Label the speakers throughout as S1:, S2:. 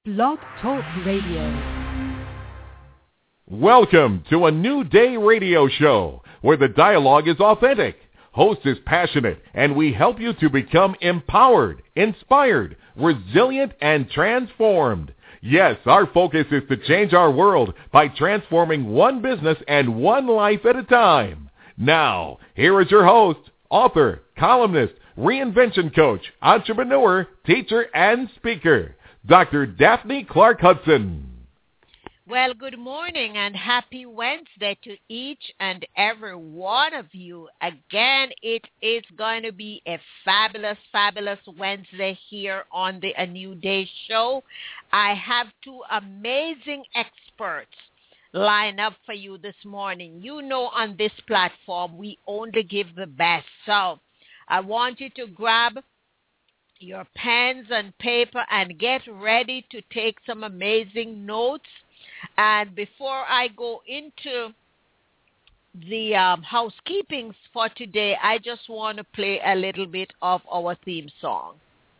S1: Blog Talk Radio.
S2: Welcome to a New Day radio show where the dialogue is authentic, host is passionate, and we help you to become empowered, inspired, resilient, and transformed. Yes, our focus is to change our world by transforming one business and one life at a time. Now, here is your host, author, columnist, reinvention coach, entrepreneur, teacher, and speaker, Dr. Daphne Clark Hudson.
S3: Well, good morning and happy Wednesday to each and every one of you. Again, it is going to be a fabulous, fabulous Wednesday here on the A New Day show. I have two amazing experts lined up for you this morning. You know, on this platform, we only give the best. So I want you to grab your pens and paper and get ready to take some amazing notes. And before I go into the housekeeping for today, I just want to play a little bit of our theme song.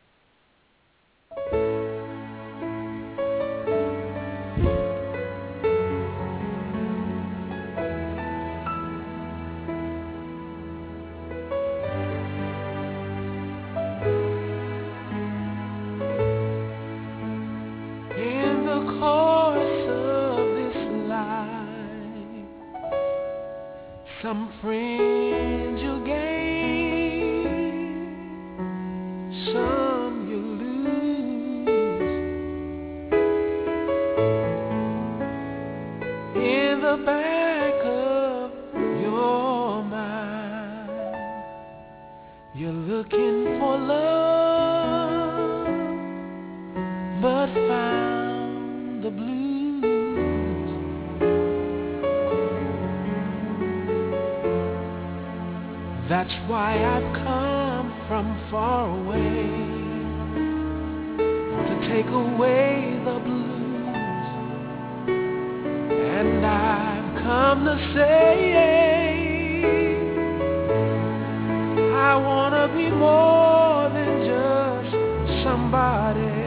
S4: Some friends you gain, some you lose. In the back of your mind, you're looking for love, but found the blues. That's why I've come from far away to take away the blues. And I've come to say I want to be more than just somebody.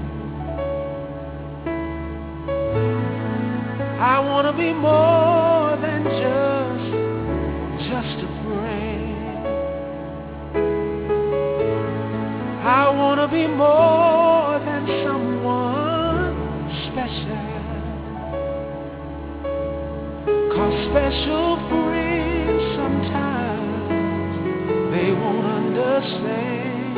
S4: I want to be more than just a friend. I want to be more than someone special, 'cause special friends sometimes they won't understand.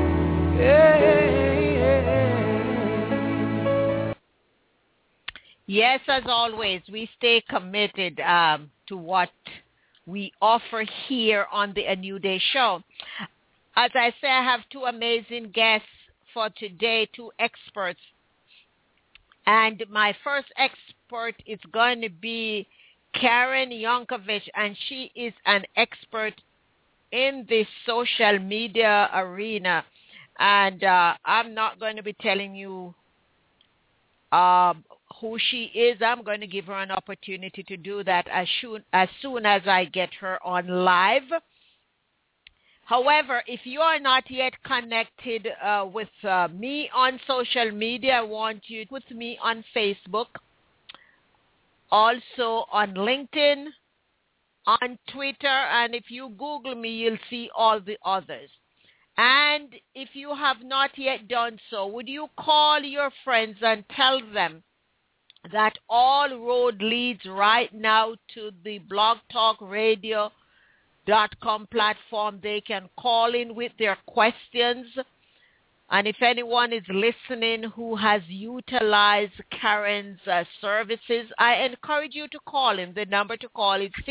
S3: Yes, as always, we stay committed to what we offer here on the A New Day show. As I say, I have two amazing guests for today, two experts. And my first expert is going to be Karen Yankovich, and she is an expert in the social media arena. And I'm not going to be telling you who she is. I'm going to give her an opportunity to do that as soon as I get her on live. However, if you are not yet connected with me on social media, I want you with me on Facebook, also on LinkedIn, on Twitter, and if you Google me, you'll see all the others. And if you have not yet done so, would you call your friends and tell them that all road leads right now to the Blog Talk Radio .com platform. They can call in with their questions. And if anyone is listening who has utilized Karen's services, I encourage you to call in. The number to call is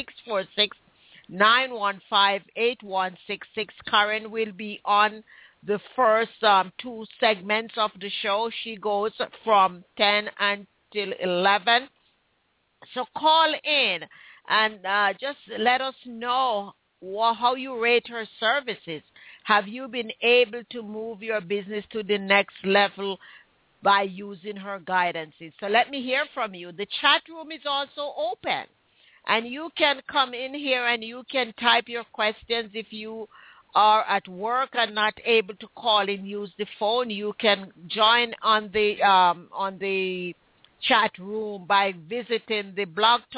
S3: 646-915-8166. Karen will be on the first two segments of the show. She goes from 10 until 11. So call in and just let us know how you rate her services. Have you been able to move your business to the next level by using her guidances? So let me hear from you. The chat room is also open, and you can come in here and you can type your questions if you are at work and not able to call in, use the phone, you can join on the chat room by visiting the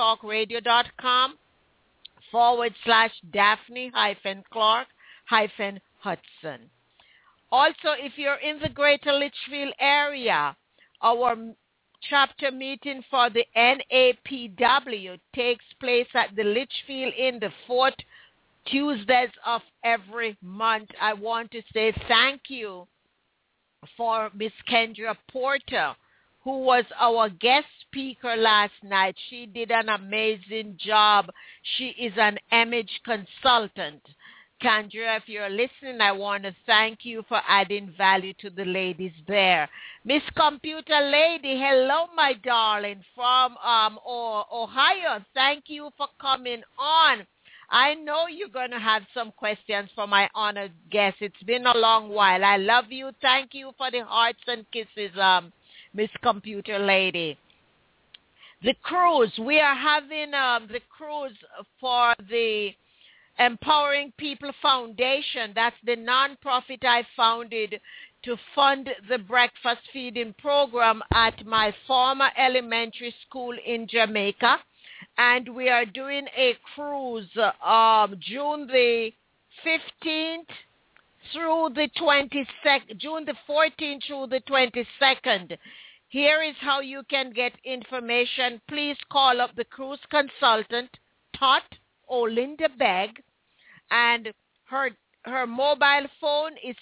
S3: blogtalkradio.com/Daphne-Clark-Hudson. Also, if you're in the greater Litchfield area, our chapter meeting for the NAPW takes place at the Litchfield Inn the 4th Tuesdays of every month. I want to say thank you for Miss Kendra Porter, who was our guest speaker last night. She did an amazing job. She is an image consultant. Kendra, if you're listening, I want to thank you for adding value to the ladies there. Miss Computer Lady, hello, my darling, from Ohio. Thank you for coming on. I know you're going to have some questions for my honored guest. It's been a long while. I love you. Thank you for the hearts and kisses, Miss Computer Lady. The cruise. We are having the cruise for the Empowering People Foundation. That's the nonprofit I founded to fund the breakfast feeding program at my former elementary school in Jamaica. And we are doing a cruise June the 15th through the 22nd, June the 14th through the 22nd. Here is how you can get information. Please call up the cruise consultant, Tot Olinda Begg, and her mobile phone is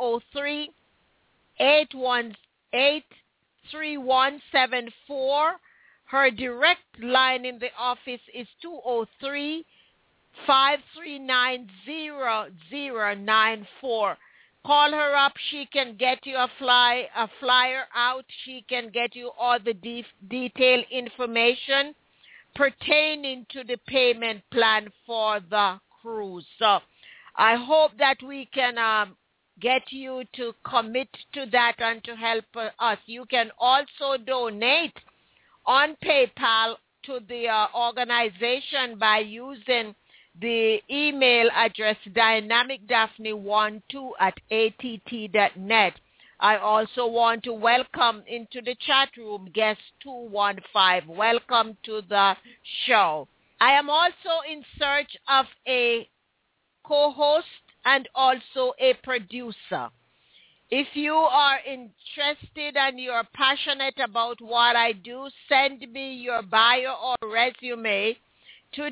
S3: 203-818-3174. Her direct line in the office is 203-539-0094. Call her up. She can get you a flyer out. She can get you all the detailed information pertaining to the payment plan for the cruise. So I hope that we can get you to commit to that and to help us. You can also donate on PayPal to the organization by using the email address dynamicdaphne12@att.net. I also want to welcome into the chat room guest 215. Welcome to the show. I am also in search of a co-host and also a producer. If you are interested and you are passionate about what I do, send me your bio or resume to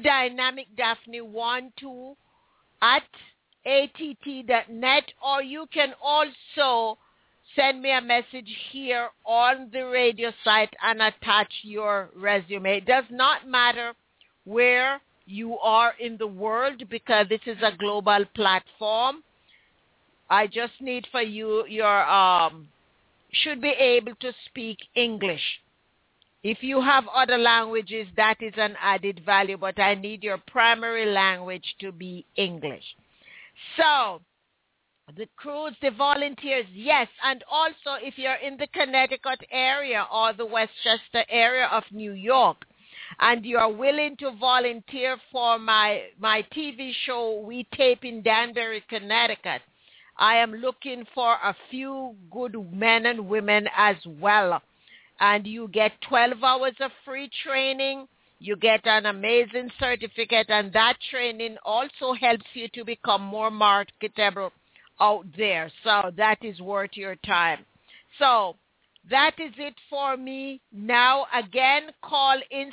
S3: dynamicdaphne12@att.net, or you can also send me a message here on the radio site and attach your resume. It does not matter where you are in the world because this is a global platform. I just need for you, should be able to speak English. If you have other languages, that is an added value, but I need your primary language to be English. So, the cruise, the volunteers, yes, and also if you're in the Connecticut area or the Westchester area of New York, and you are willing to volunteer for my TV show, We Tape in Danbury, Connecticut, I am looking for a few good men and women as well. And you get 12 hours of free training. You get an amazing certificate, and that training also helps you to become more marketable out there. So that is worth your time. So that is it for me. Now, again, call in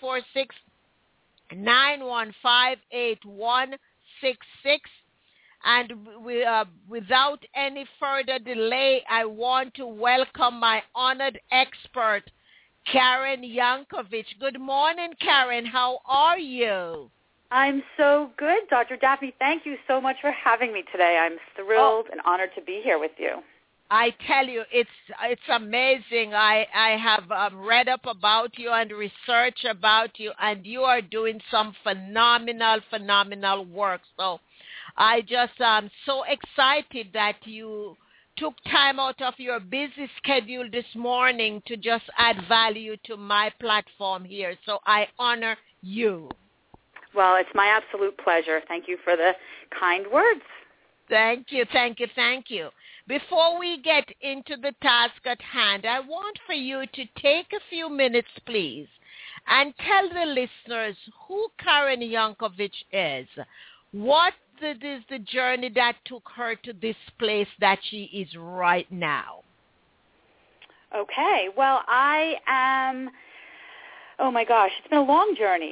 S3: 646-915-8166. And without any further delay, I want to welcome my honored expert, Karen Yankovich. Good morning, Karen. How are you?
S5: I'm so good, Dr. Daphne. Thank you so much for having me today. I'm thrilled and honored to be here with you.
S3: I tell you, it's amazing. I have read up about you and research about you, and you are doing some phenomenal work. So I just am so excited that you took time out of your busy schedule this morning to just add value to my platform here. So I honor you.
S5: Well, it's my absolute pleasure. Thank you for the kind words.
S3: Thank you. Before we get into the task at hand, I want for you to take a few minutes, please, and tell the listeners who Karen Yankovich is. What is the journey that took her to this place that she is right now?
S5: Okay. Well, I am, oh my gosh, it's been a long journey.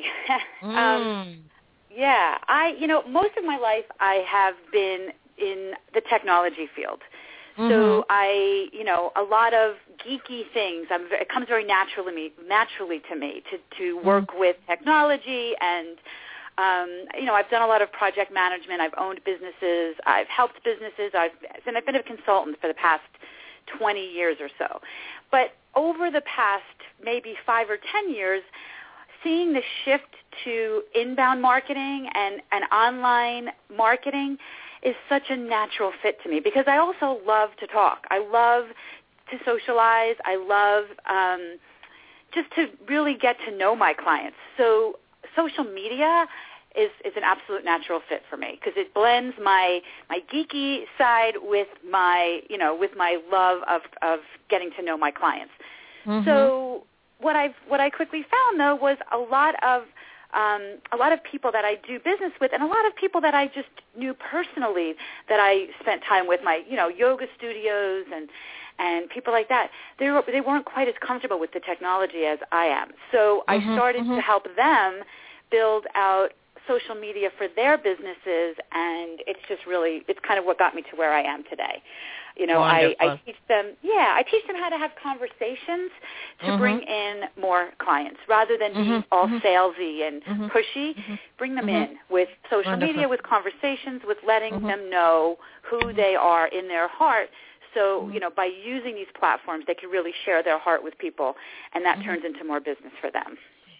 S5: Yeah. Most of my life I have been in the technology field. So a lot of geeky things. It comes very naturally to me to work with technology, and I've done a lot of project management. I've owned businesses. I've helped businesses. I've been a consultant for the past 20 years or so. But over the past maybe 5 or 10 years, seeing the shift to inbound marketing and online marketing is such a natural fit to me, because I also love to talk. I love to socialize. I love just to really get to know my clients. So social media is an absolute natural fit for me, because it blends my geeky side with my love of getting to know my clients. So what I quickly found, though, was a lot of people that I do business with, and a lot of people that I just knew personally that I spent time with, my yoga studios and people like that. They weren't quite as comfortable with the technology as I am. So I started to help them build out social media for their businesses, and it's kind of what got me to where I am today. I teach them how to have conversations to bring in more clients, rather than being all salesy and pushy. Bring them in with social media, with conversations, with letting them know who they are in their heart. So, by using these platforms, they can really share their heart with people, and that turns into more business for them.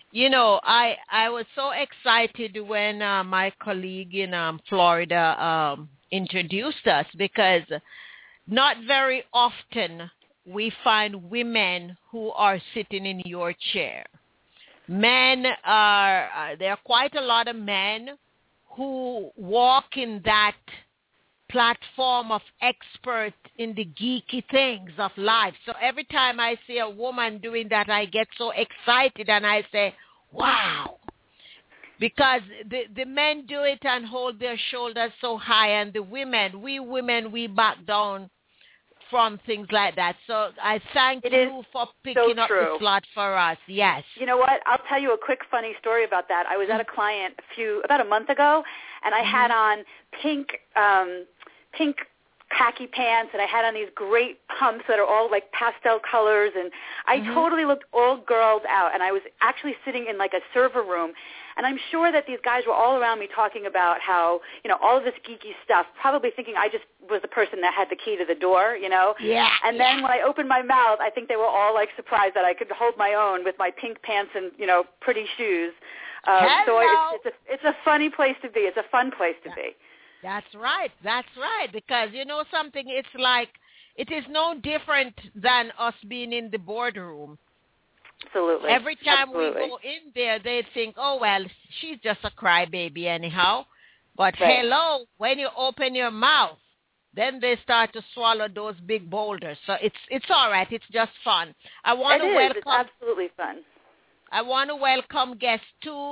S3: I was so excited when my colleague in Florida introduced us, because not very often we find women who are sitting in your chair. There are quite a lot of men who walk in that platform of expert in the geeky things of life. So every time I see a woman doing that, I get so excited and I say, wow. Because the men do it and hold their shoulders so high, and the women, we back down from things like that. So I thank you for picking up the slot for us. Yes. You know
S5: what? I'll tell you a quick funny story about that. I was at a client about a month ago, and I had on pink khaki pants, and I had on these great pumps that are all like pastel colors, and I totally looked all girled out, and I was actually sitting in like a server room, and I'm sure that these guys were all around me talking about how, all of this geeky stuff, probably thinking I just was the person that had the key to the door,
S3: Yeah.
S5: And then when I opened my mouth, I think they were all like surprised that I could hold my own with my pink pants and, pretty shoes. So it's a funny place to be. It's a fun place to be.
S3: That's right. Because something, it's like, it is no different than us being in the boardroom.
S5: Absolutely.
S3: Every time we go in there, they think, oh, well, she's just a crybaby anyhow. But hello, when you open your mouth, then they start to swallow those big boulders. So it's all right. It's just fun.
S5: It's absolutely fun.
S3: I want to welcome guests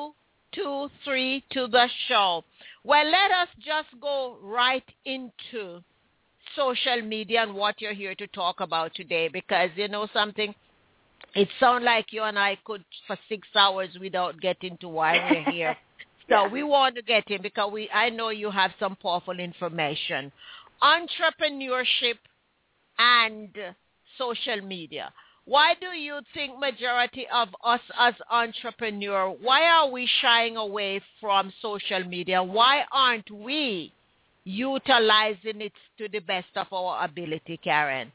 S3: 223 to the show. Well, let us just go right into social media and what you're here to talk about today, because something, it sounds like you and I could for 6 hours without getting to why we're here. So we want to get in, because I know you have some powerful information. Entrepreneurship and social media. Why do you think majority of us as entrepreneurs, why are we shying away from social media? Why aren't we utilizing it to the best of our ability, Karen?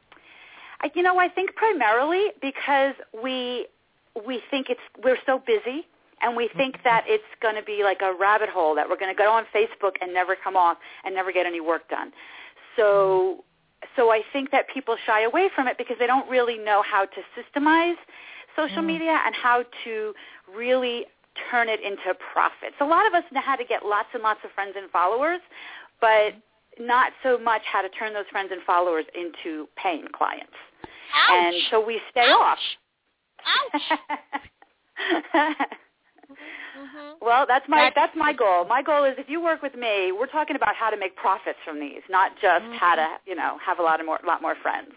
S5: I think primarily because we think we're so busy, and we think that it's going to be like a rabbit hole, that we're going to go on Facebook and never come off and never get any work done. So I think that people shy away from it because they don't really know how to systemize social media and how to really turn it into profits. A lot of us know how to get lots and lots of friends and followers, but not so much how to turn those friends and followers into paying clients.
S3: Ouch.
S5: And so we stay
S3: Ouch.
S5: off.
S3: Ouch.
S5: Well, that's my goal. My goal is if you work with me, we're talking about how to make profits from these, not just how to, have a lot more friends.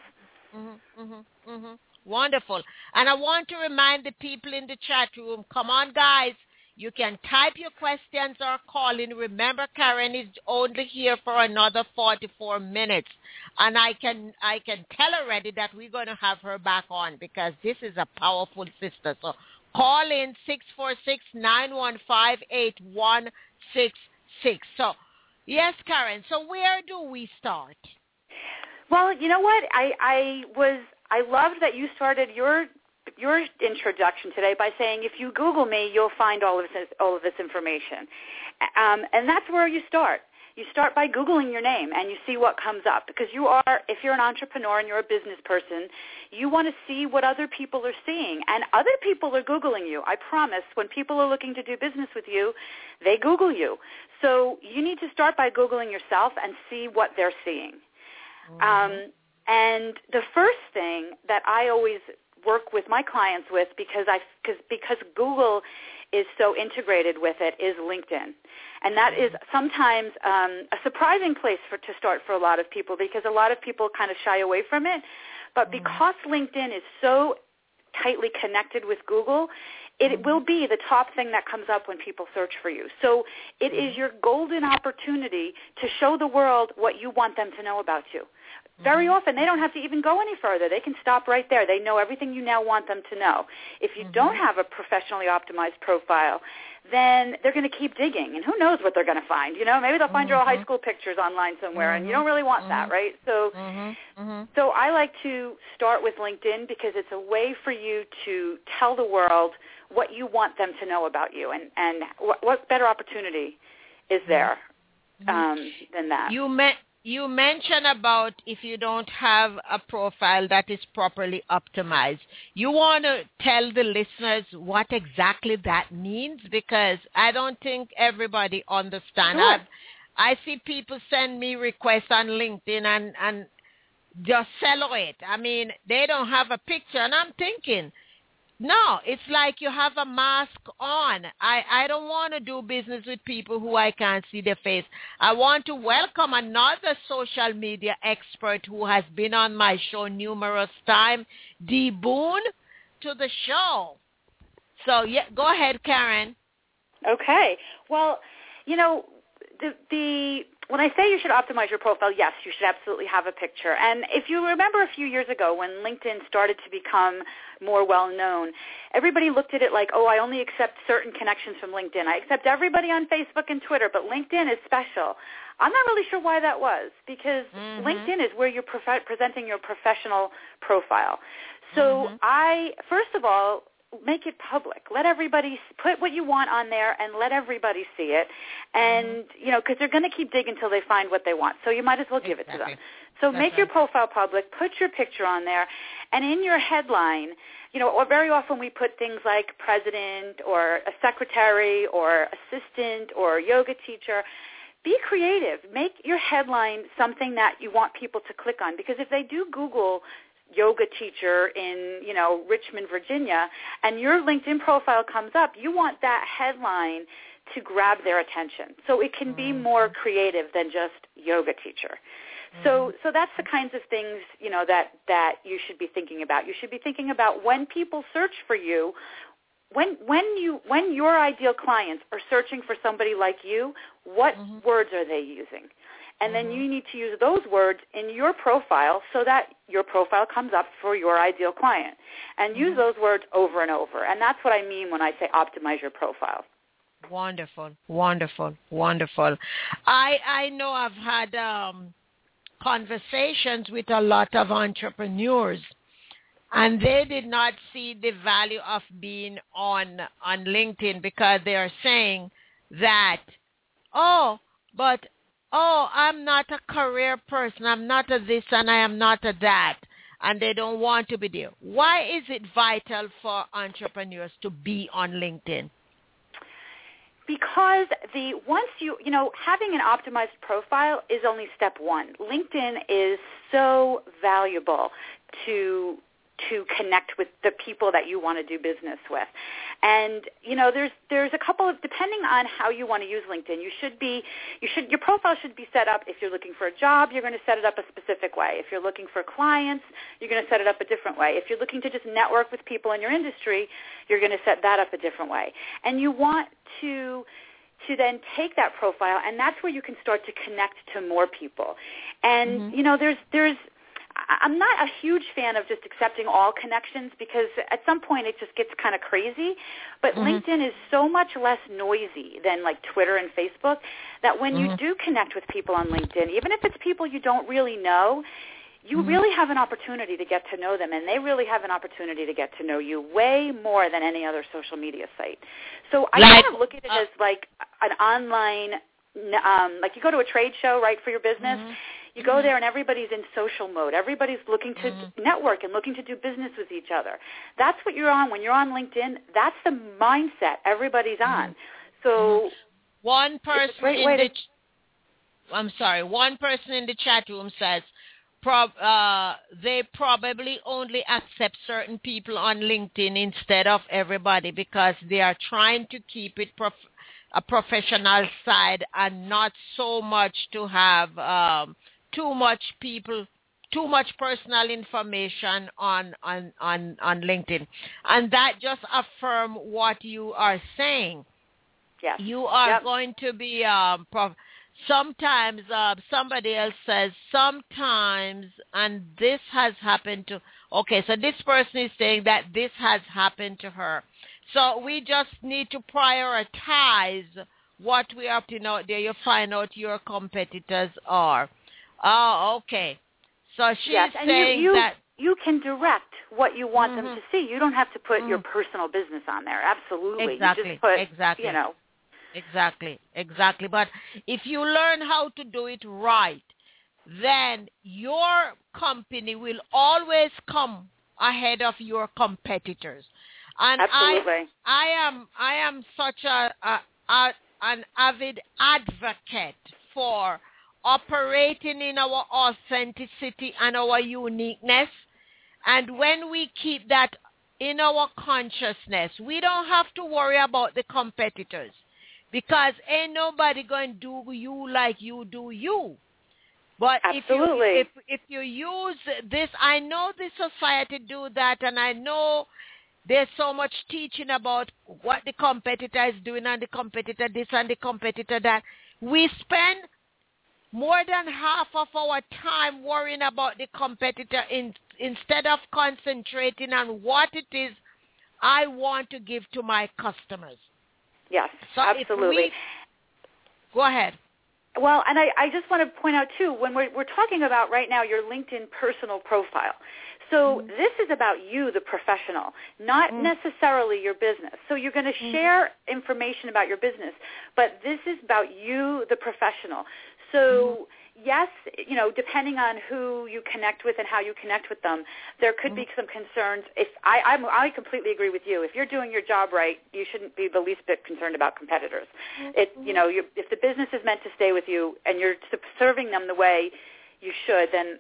S3: Wonderful. And I want to remind the people in the chat room, come on, guys. You can type your questions or call in. Remember, Karen is only here for another 44 minutes. And I can tell already that we're going to have her back on because this is a powerful sister. So call in 646-915-8166. So, yes, Karen. So where do we start?
S5: Well, you know what? I loved that you started your introduction today by saying if you Google me, you'll find all of this information, and that's where you start. You start by Googling your name, and you see what comes up because if you're an entrepreneur and you're a business person, you want to see what other people are seeing, and other people are Googling you. I promise. When people are looking to do business with you, they Google you. So you need to start by Googling yourself and see what they're seeing. And the first thing that I always work with my clients with because Google is so integrated with it is LinkedIn. And that is sometimes a surprising place to start for a lot of people because a lot of people kind of shy away from it. But because LinkedIn is so tightly connected with Google, it will be the top thing that comes up when people search for you. So it is your golden opportunity to show the world what you want them to know about you. Very often, they don't have to even go any further. They can stop right there. They know everything you now want them to know. If you don't have a professionally optimized profile, then they're going to keep digging, and who knows what they're going to find. Maybe they'll find your old high school pictures online somewhere, and you don't really want that, right? So I like to start with LinkedIn because it's a way for you to tell the world what you want them to know about you, and what better opportunity is there than that?
S3: You mentioned about if you don't have a profile that is properly optimized. You want to tell the listeners what exactly that means because I don't think everybody understands.
S5: Sure.
S3: I see people send me requests on LinkedIn and just sell it. I mean, they don't have a picture, and I'm thinking, no, it's like you have a mask on. I don't want to do business with people who I can't see their face. I want to welcome another social media expert who has been on my show numerous times, Dee Boone, to the show. So, yeah, go ahead, Karen.
S5: Okay. Well, when I say you should optimize your profile, yes, you should absolutely have a picture. And if you remember a few years ago when LinkedIn started to become more well-known, everybody looked at it like, oh, I only accept certain connections from LinkedIn. I accept everybody on Facebook and Twitter, but LinkedIn is special. I'm not really sure why that was because LinkedIn is where you're presenting your professional profile. So first of all, make it public. Let everybody put what you want on there and let everybody see it. And, because they're going to keep digging until they find what they want. So you might as well give it to them. So make your profile public, put your picture on there, and in your headline, or very often we put things like president or a secretary or assistant or yoga teacher. Be creative. Make your headline something that you want people to click on because if they do Google yoga teacher in, Richmond, Virginia, and your LinkedIn profile comes up, you want that headline to grab their attention. So it can be more creative than just yoga teayour. So that's the kinds of things, that you should be thinking about. You should be thinking about when people search for you, when your ideal clients are searching for somebody like you, what words are they using? And then you need to use those words in your profile so that your profile comes up for your ideal client. And use those words over and over. And that's what I mean when I say optimize your profile.
S3: Wonderful, wonderful, wonderful. I know I've had conversations with a lot of entrepreneurs, and they did not see the value of being on LinkedIn because they are saying that, I'm not a career person. I'm not a this and I am not a that. And they don't want to be there. Why is it vital for entrepreneurs to be on LinkedIn?
S5: Because having an optimized profile is only step one. LinkedIn is so valuable to connect with the people that you want to do business with. And, there's a couple of, depending on how you want to use LinkedIn, your profile should be set up. If you're looking for a job, you're going to set it up a specific way. If you're looking for clients, you're going to set it up a different way. If you're looking to just network with people in your industry, you're going to set that up a different way. And you want to then take that profile, and that's where you can start to connect to more people. And, I'm not a huge fan of just accepting all connections, because at some point it just gets kind of crazy. But LinkedIn is so much less noisy than like Twitter and Facebook that when you do connect with people on LinkedIn, even if it's people you don't really know, you really have an opportunity to get to know them, and they really have an opportunity to get to know you way more than any other social media site. So I kind of look at it as like an online, like you go to a trade show, right, for your business. You go there and everybody's in social mode. Everybody's looking to network and looking to do business with each other. That's what you're on. When you're on LinkedIn, that's the mindset everybody's on. So
S3: one person one person in the chat room says they probably only accept certain people on LinkedIn instead of everybody, because they are trying to keep it a professional side and not so much to have too much personal information on LinkedIn. And that just affirm what you are saying.
S5: Yes.
S3: You are going to be sometimes somebody else says sometimes, and this has happened to, so this person is saying that this has happened to her. So we just need to prioritize what we are putting out there. You find out your competitors are. Oh, okay. So she's saying that
S5: you can direct what you want them to see. You don't have to put your personal business on there. Absolutely.
S3: Exactly.
S5: You just put,
S3: Exactly. But if you learn how to do it right, then your company will always come ahead of your competitors. And
S5: absolutely.
S3: I am such an avid advocate for operating in our authenticity and our uniqueness. And when we keep that in our consciousness, we don't have to worry about the competitors, because ain't nobody going to do you like you do you. But
S5: absolutely.
S3: if you use this, I know the society do that, and I know there's so much teaching about what the competitor is doing and the competitor this and the competitor that. We spend more than half of our time worrying about the competitor instead of concentrating on what it is I want to give to my customers.
S5: Yes,
S3: so
S5: absolutely.
S3: Go ahead.
S5: Well, and I just want to point out, too, when we're talking about right now your LinkedIn personal profile. So this is about you, the professional, not necessarily your business. So you're going to share information about your business, but this is about you, the professional. So yes, depending on who you connect with and how you connect with them, there could be some concerns. If I completely agree with you. If you're doing your job right, you shouldn't be the least bit concerned about competitors. If the business is meant to stay with you and you're serving them the way you should, then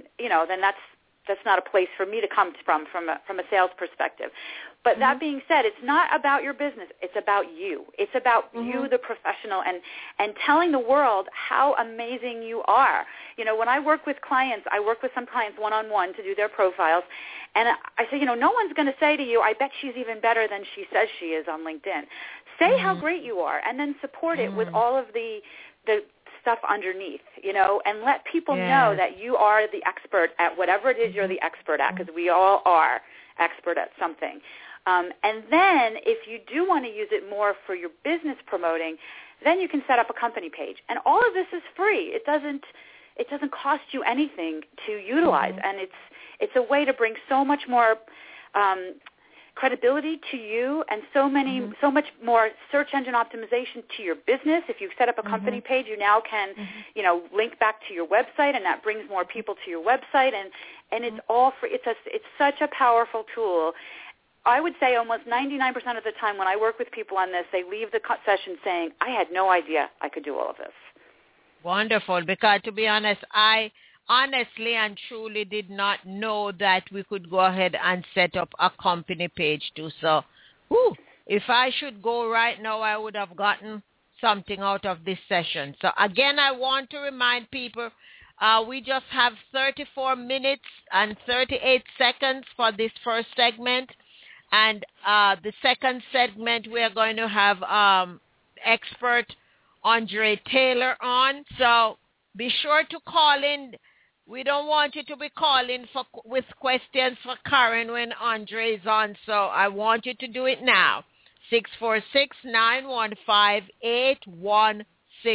S5: that's not a place for me to come from a sales perspective. But that being said, it's not about your business. It's about you. It's about you, the professional, and telling the world how amazing you are. When I work with clients, I work with some clients one-on-one to do their profiles, and I say, no one's going to say to you, I bet she's even better than she says she is on LinkedIn. Say how great you are, and then support it with all of the stuff underneath, and let people know that you are the expert at whatever it is you're the expert at, because we all are expert at something. And then if you do want to use it more for your business promoting, then you can set up a company page. And all of this is free. It doesn't cost you anything to utilize, and it's a way to bring so much more credibility to you, and so much more search engine optimization to your business. If you've set up a company page, you now can, link back to your website, and that brings more people to your website, and it's all free. It's such a powerful tool. I would say almost 99% of the time when I work with people on this, they leave the session saying, I had no idea I could do all of this.
S3: Wonderful, because to be honest, I honestly and truly did not know that we could go ahead and set up a company page too. So, if I should go right now, I would have gotten something out of this session. So again, I want to remind people, we just have 34 minutes and 38 seconds for this first segment. And the second segment, we are going to have expert Andre Taylor on. So be sure to call in. We don't want you to be calling with questions for Karen when Andre is on. So I want you to do it now. 646-915-8166.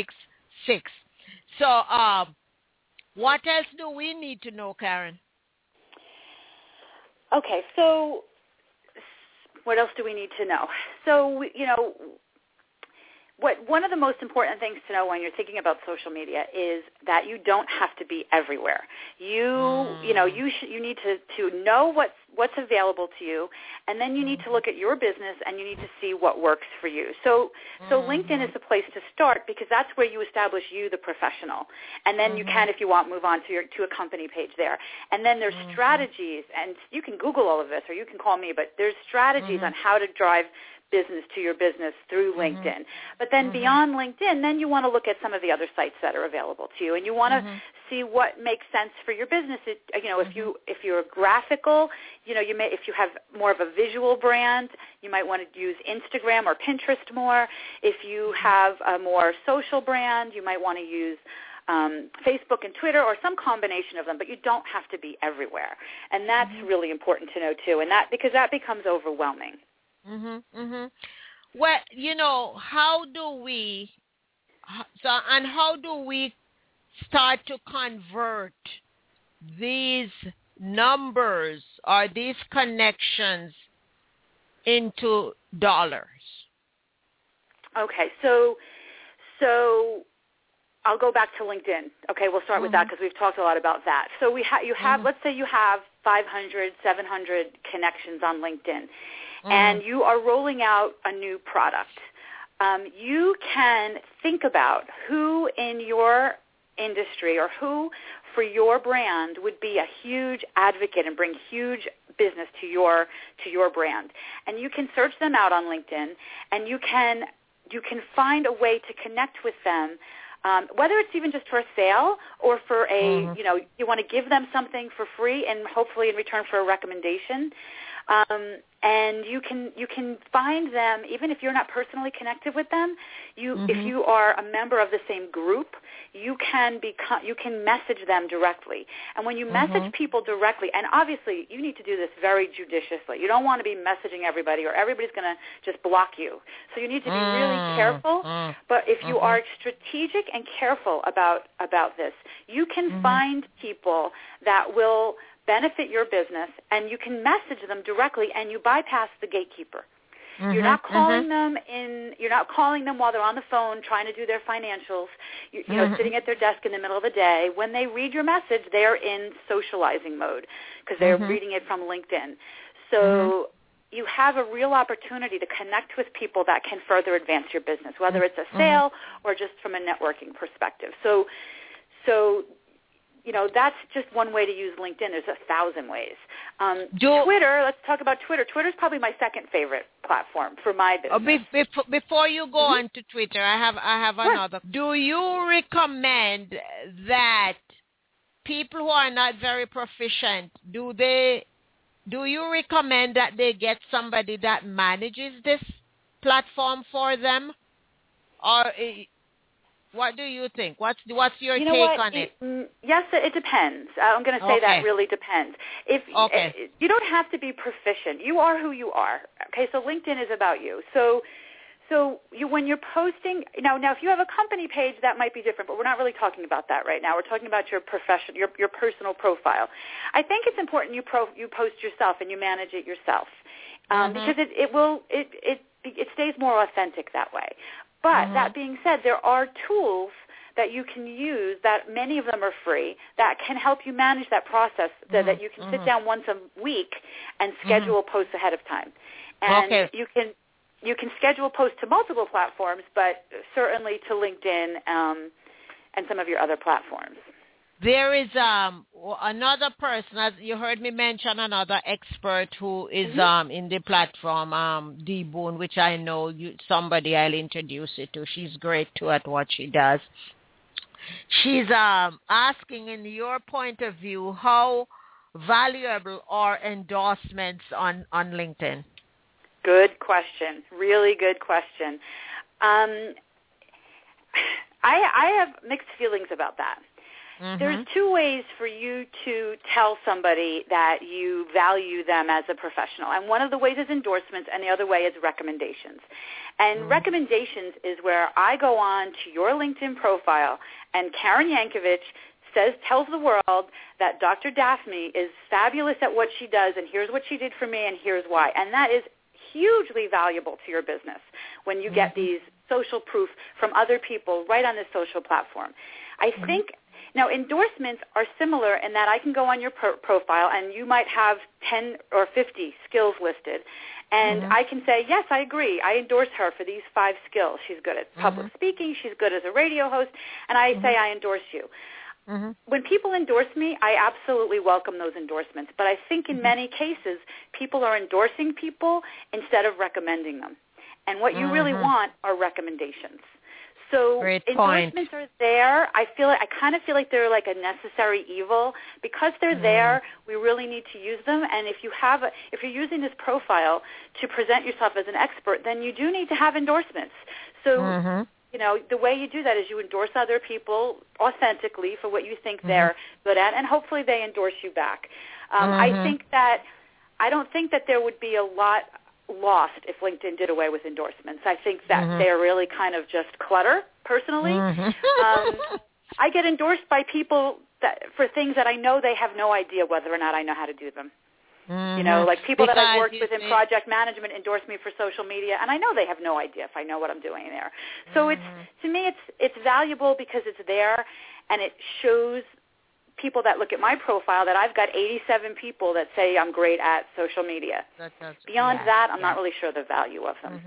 S3: So what else do we need to know, Karen?
S5: Okay, so what else do we need to know? So, one of the most important things to know when you're thinking about social media is that you don't have to be everywhere. You need to know what's available to you, and then you need to look at your business and you need to see what works for you. So LinkedIn is the place to start because that's where you establish you, the professional, and then you can, if you want, move on to a company page there. And then there's strategies, and you can Google all of this, or you can call me, but there's strategies on how to drive business to your business through LinkedIn. But then beyond LinkedIn, then you want to look at some of the other sites that are available to you, and you want to see what makes sense for your business. If you're graphical, if you have more of a visual brand, you might want to use Instagram or Pinterest more. If you have a more social brand, you might want to use Facebook and Twitter or some combination of them, but you don't have to be everywhere. And that's really important to know too, and because that becomes overwhelming.
S3: Well, how do we start to convert these numbers or these connections into dollars? Okay,
S5: so I'll go back to LinkedIn. Okay, we'll start with that because we've talked a lot about that. So let's say you have 500, 700 connections on LinkedIn. And you are rolling out a new product. You can think about who in your industry or who for your brand would be a huge advocate and bring huge business to your brand. And you can search them out on LinkedIn, and you can find a way to connect with them. Whether it's even just for a sale or for you want to give them something for free and hopefully in return for a recommendation. And you can find them even if you're not personally connected with them. If you are a member of the same group, you can message them directly. And when you message people directly, and obviously you need to do this very judiciously. You don't want to be messaging everybody, or everybody's going to just block you. So you need to be really careful. But if you are strategic and careful about this, you can find people that will benefit your business, and you can message them directly, and you bypass the gatekeeper. You're not calling them you're not calling them while they're on the phone trying to do their financials, sitting at their desk in the middle of the day. When they read your message, they're in socializing mode because they're reading it from LinkedIn. So you have a real opportunity to connect with people that can further advance your business, whether it's a sale or just from a networking perspective. So that's just one way to use LinkedIn. There's 1,000 ways. Twitter, let's talk about Twitter. Twitter's probably my second favorite platform for my business.
S3: Before you go on to Twitter, I have another. Do you recommend that people who are not very proficient, do you recommend that they get somebody that manages this platform for them? Or what do you think? What's your take on it?
S5: Yes, it depends. I'm going to say that really depends. You don't have to be proficient. You are who you are. Okay, so LinkedIn is about you. So when you're posting now, if you have a company page, that might be different. But we're not really talking about that right now. We're talking about your your personal profile. I think it's important you post yourself and you manage it yourself because it stays more authentic that way. But that being said, there are tools that you can use, that many of them are free, that can help you manage that process, that you can sit down once a week and schedule posts ahead of time. And you can schedule posts to multiple platforms, but certainly to LinkedIn and some of your other platforms.
S3: There is another person, as you heard me mention, another expert who is in the platform, Dee Boone, which I know somebody I'll introduce you to. She's great, too, at what she does. She's asking, in your point of view, how valuable are endorsements on LinkedIn?
S5: Good question. Really good question. I have mixed feelings about that. There's two ways for you to tell somebody that you value them as a professional. And one of the ways is endorsements, and the other way is recommendations. And recommendations is where I go on to your LinkedIn profile, and Karen Yankovich tells the world that Dr. Daphne is fabulous at what she does, and here's what she did for me, and here's why. And that is hugely valuable to your business when you get these social proof from other people right on this social platform. I think now endorsements are similar in that I can go on your profile and you might have 10 or 50 skills listed, and I can say, yes, I agree. I endorse her for these 5 skills. She's good at public speaking. She's good as a radio host, and I say I endorse you. When people endorse me, I absolutely welcome those endorsements. But I think in many cases, people are endorsing people instead of recommending them. And what you really want are recommendations. So endorsements are there. I kind of feel like they're like a necessary evil. Because they're there, we really need to use them. And if you're using this profile to present yourself as an expert, then you do need to have endorsements. So the way you do that is you endorse other people authentically for what you think they're good at, and hopefully they endorse you back. I don't think that there would be a lot lost if LinkedIn did away with endorsements. I think that they're really kind of just clutter, personally. I get endorsed by people for things that I know they have no idea whether or not I know how to do them. Like people that I've worked with in project management endorse me for social media, and I know they have no idea if I know what I'm doing there. So to me, it's valuable because it's there, and it shows people that look at my profile that I've got 87 people that say I'm great at social media. Beyond that, I'm not really sure the value of them.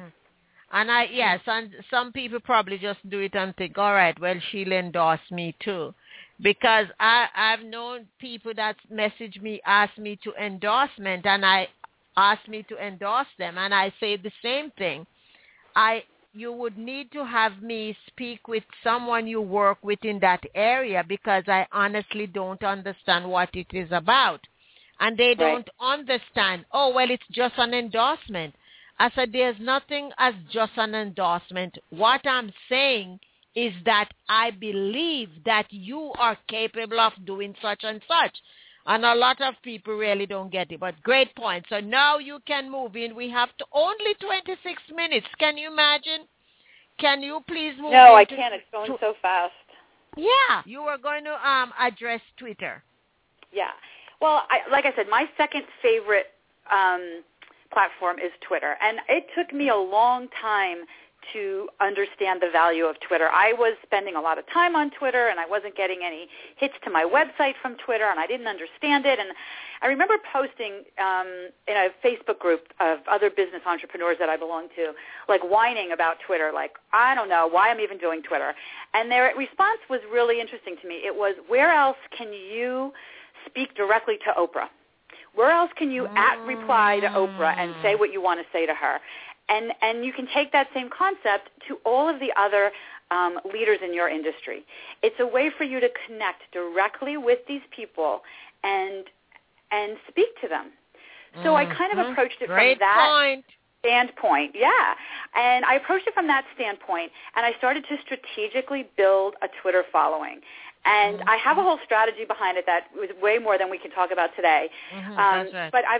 S3: And some people probably just do it and think, all right, well, she'll endorse me too. Because I've known people that message me, ask me to endorsement, and I ask me to endorse them, and I say the same thing. You would need to have me speak with someone you work with in that area, because I honestly don't understand what it is about. And they don't understand, it's just an endorsement. I said, there's nothing as just an endorsement. What I'm saying is that I believe that you are capable of doing such and such. And a lot of people really don't get it. But great point. So now you can move in. We have only 26 minutes. Can you imagine? Can you please move in?
S5: No, I can't. It's going so fast.
S3: Yeah. You were going to address Twitter.
S5: Yeah. Well, like I said, my second favorite platform is Twitter. And it took me a long time to understand the value of Twitter. I was spending a lot of time on Twitter, and I wasn't getting any hits to my website from Twitter, and I didn't understand it. And I remember posting in a Facebook group of other business entrepreneurs that I belong to, like whining about Twitter, like, I don't know why I'm even doing Twitter. And their response was really interesting to me. It was, where else can you speak directly to Oprah? Where else can you reply to Oprah and say what you want to say to her? And you can take that same concept to all of the other leaders in your industry. It's a way for you to connect directly with these people and speak to them. So I kind of approached it from that standpoint. Yeah. And I approached it from that standpoint, and I started to strategically build a Twitter following. And I have a whole strategy behind it that was way more than we can talk about today.
S3: That's right.
S5: But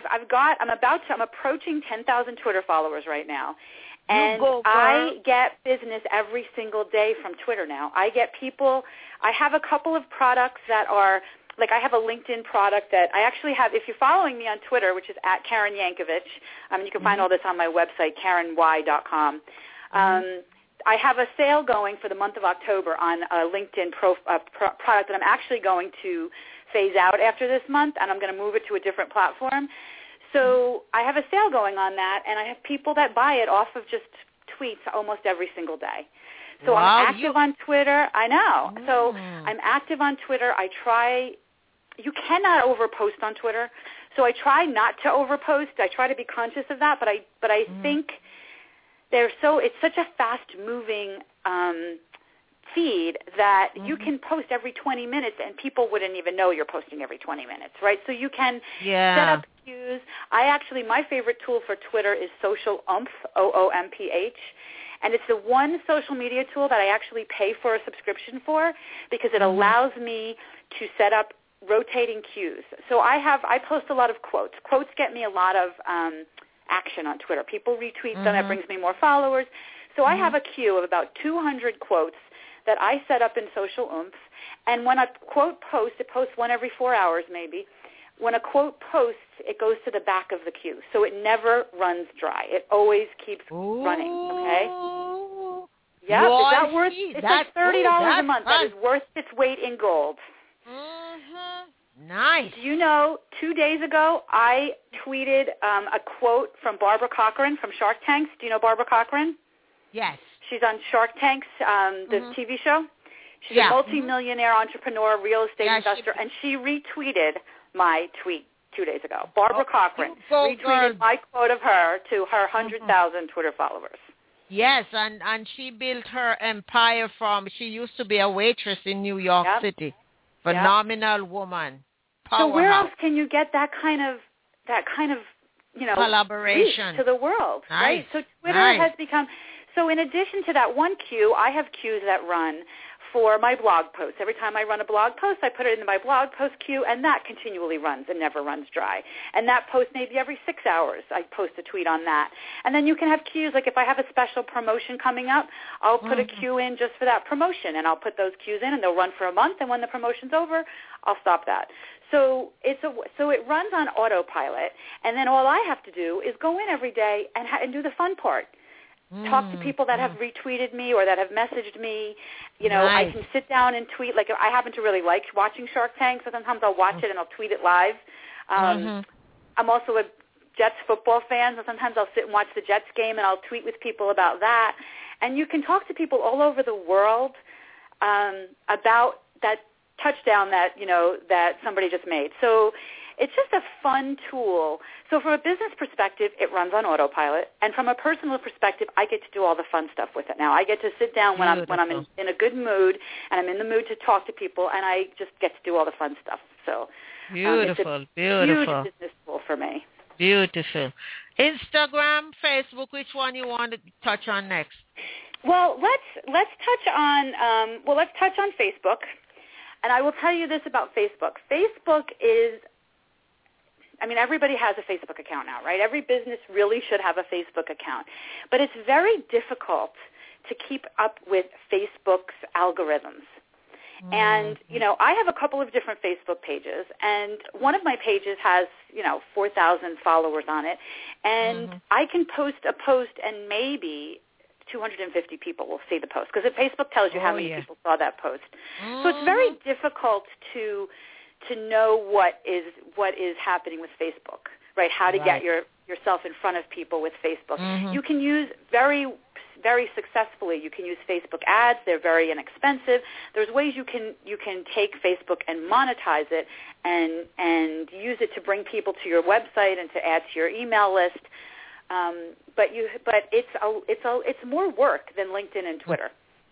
S5: I'm approaching 10,000 Twitter followers right now. And I get business every single day from Twitter now. I get people. I have a couple of products that are, like I have a LinkedIn product that I actually have. If you're following me on Twitter, which is at Karen Yankovich, you can find all this on my website, KarenY.com. I have a sale going for the month of October on a LinkedIn product that I'm actually going to phase out after this month, and I'm going to move it to a different platform. So I have a sale going on that, and I have people that buy it off of just tweets almost every single day. So I'm active on Twitter. I know. So I'm active on Twitter. You cannot overpost on Twitter. So I try not to overpost. I try to be conscious of that, but I think it's such a fast-moving feed that you can post every 20 minutes and people wouldn't even know you're posting every 20 minutes, right? So you can set up cues. My favorite tool for Twitter is Social Oomph, OOMPH, and it's the one social media tool that I actually pay for a subscription for because it allows me to set up rotating cues. So I post a lot of quotes. Quotes get me a lot of action on Twitter. People retweet them. It brings me more followers. So I have a queue of about 200 quotes that I set up in Social Oomph. And when a quote posts, it posts one every 4 hours maybe. When a quote posts, it goes to the back of the queue. So it never runs dry. It always keeps running, okay? Yeah, is that worth? It's like $30 a month. That is worth its weight in gold.
S3: Nice.
S5: Do you know, 2 days ago, I tweeted a quote from Barbara Corcoran from Shark Tanks. Do you know Barbara Corcoran?
S3: Yes.
S5: She's on Shark Tanks, the TV show. She's a multi-millionaire entrepreneur, real estate investor, and she retweeted my tweet 2 days ago. Barbara Corcoran retweeted my quote of her to her 100,000 Twitter followers.
S3: Yes, and she built her empire she used to be a waitress in New York City. Phenomenal woman. Powerhouse.
S5: So where else can you get that kind of
S3: collaboration
S5: to the world, right? So Twitter has become. So in addition to that one queue, I have queues that run for my blog posts. Every time I run a blog post, I put it in my blog post queue, and that continually runs and never runs dry. And that post maybe every 6 hours, I post a tweet on that. And then you can have queues, like if I have a special promotion coming up, I'll put a queue in just for that promotion, and I'll put those queues in, and they'll run for a month, and when the promotion's over, I'll stop that. So it runs on autopilot, and then all I have to do is go in every day and do the fun part. Talk to people that have retweeted me or that have messaged me. I can sit down and tweet. Like, I happen to really like watching Shark Tank, so sometimes I'll watch it and I'll tweet it live. I'm also a Jets football fan, so sometimes I'll sit and watch the Jets game and I'll tweet with people about that. And you can talk to people all over the world about that touchdown that somebody just made. So it's just a fun tool. So from a business perspective, it runs on autopilot, and from a personal perspective, I get to do all the fun stuff with it now. I get to sit down when I'm in a good mood, and I'm in the mood to talk to people, and I just get to do all the fun stuff. So it's a huge business tool for me.
S3: Beautiful. Instagram, Facebook, which one you want to touch on next?
S5: Well, let's touch on Facebook. And I will tell you this about Facebook. Facebook is, everybody has a Facebook account now, right? Every business really should have a Facebook account. But it's very difficult to keep up with Facebook's algorithms. And, I have a couple of different Facebook pages, and one of my pages has, 4,000 followers on it. And I can post a post and maybe 250 people will see the post because Facebook tells you how many people saw that post. So it's very difficult to know what is happening with Facebook, right? How to get yourself in front of people with Facebook. You can use very, very successfully. You can use Facebook ads. They're very inexpensive. There's ways you can take Facebook and monetize it and use it to bring people to your website and to add to your email list. But it's more work than LinkedIn and Twitter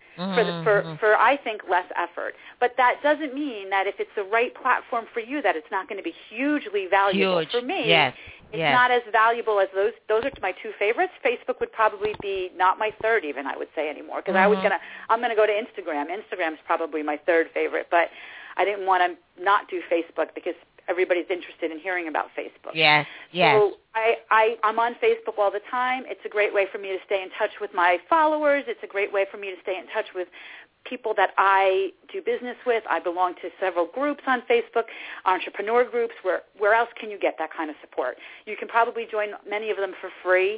S5: for I think less effort. But that doesn't mean that if it's the right platform for you that it's not going to be hugely valuable. For me, it's not as valuable as those. Those are my two favorites. Facebook would probably be not my third even, I would say, anymore, because I'm going to go to Instagram. Instagram's probably my third favorite, but I didn't want to not do Facebook because everybody's interested in hearing about Facebook.
S3: Yes.
S5: So I'm on Facebook all the time. It's a great way for me to stay in touch with my followers. It's a great way for me to stay in touch with people that I do business with. I belong to several groups on Facebook, entrepreneur groups. Where else can you get that kind of support? You can probably join many of them for free.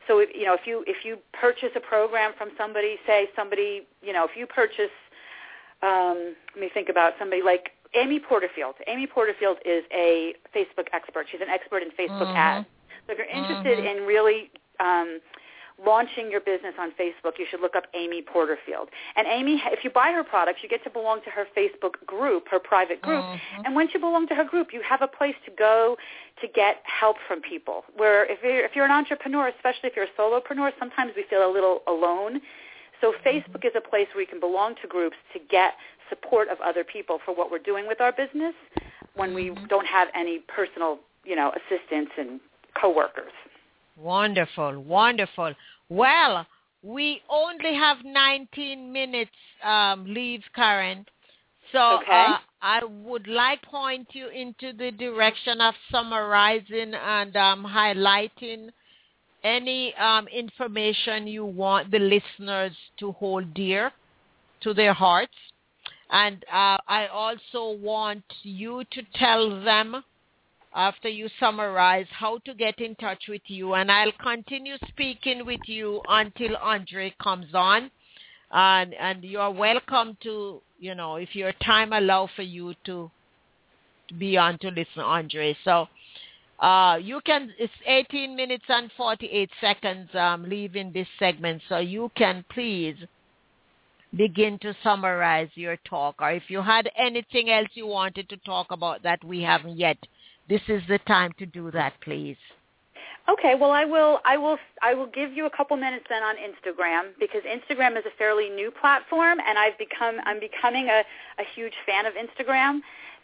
S5: So if you purchase a program from somebody, say somebody, if you purchase, let me think about somebody like Amy Porterfield. Amy Porterfield is a Facebook expert. She's an expert in Facebook ads. So if you're interested in really launching your business on Facebook, you should look up Amy Porterfield. And Amy, if you buy her products, you get to belong to her Facebook group, her private group. And once you belong to her group, you have a place to go to get help from people. Where if you're an entrepreneur, especially if you're a solopreneur, sometimes we feel a little alone. So Facebook is a place where you can belong to groups to get support of other people for what we're doing with our business when we don't have any personal, assistance and coworkers.
S3: Wonderful, wonderful. Well, we only have 19 minutes leave, Karen. So I would like to point you into the direction of summarizing and highlighting any information you want the listeners to hold dear to their hearts. And I also want you to tell them, after you summarize, how to get in touch with you. And I'll continue speaking with you until Andre comes on. And you're welcome to, if your time allows for you to be on to listen to Andre. So it's 18 minutes and 48 seconds leaving this segment. So you can please begin to summarize your talk. Or if you had anything else you wanted to talk about that we haven't yet, this is the time to do that, please.
S5: Okay, well, I will give you a couple minutes then on Instagram, because Instagram is a fairly new platform, and I'm becoming a huge fan of Instagram.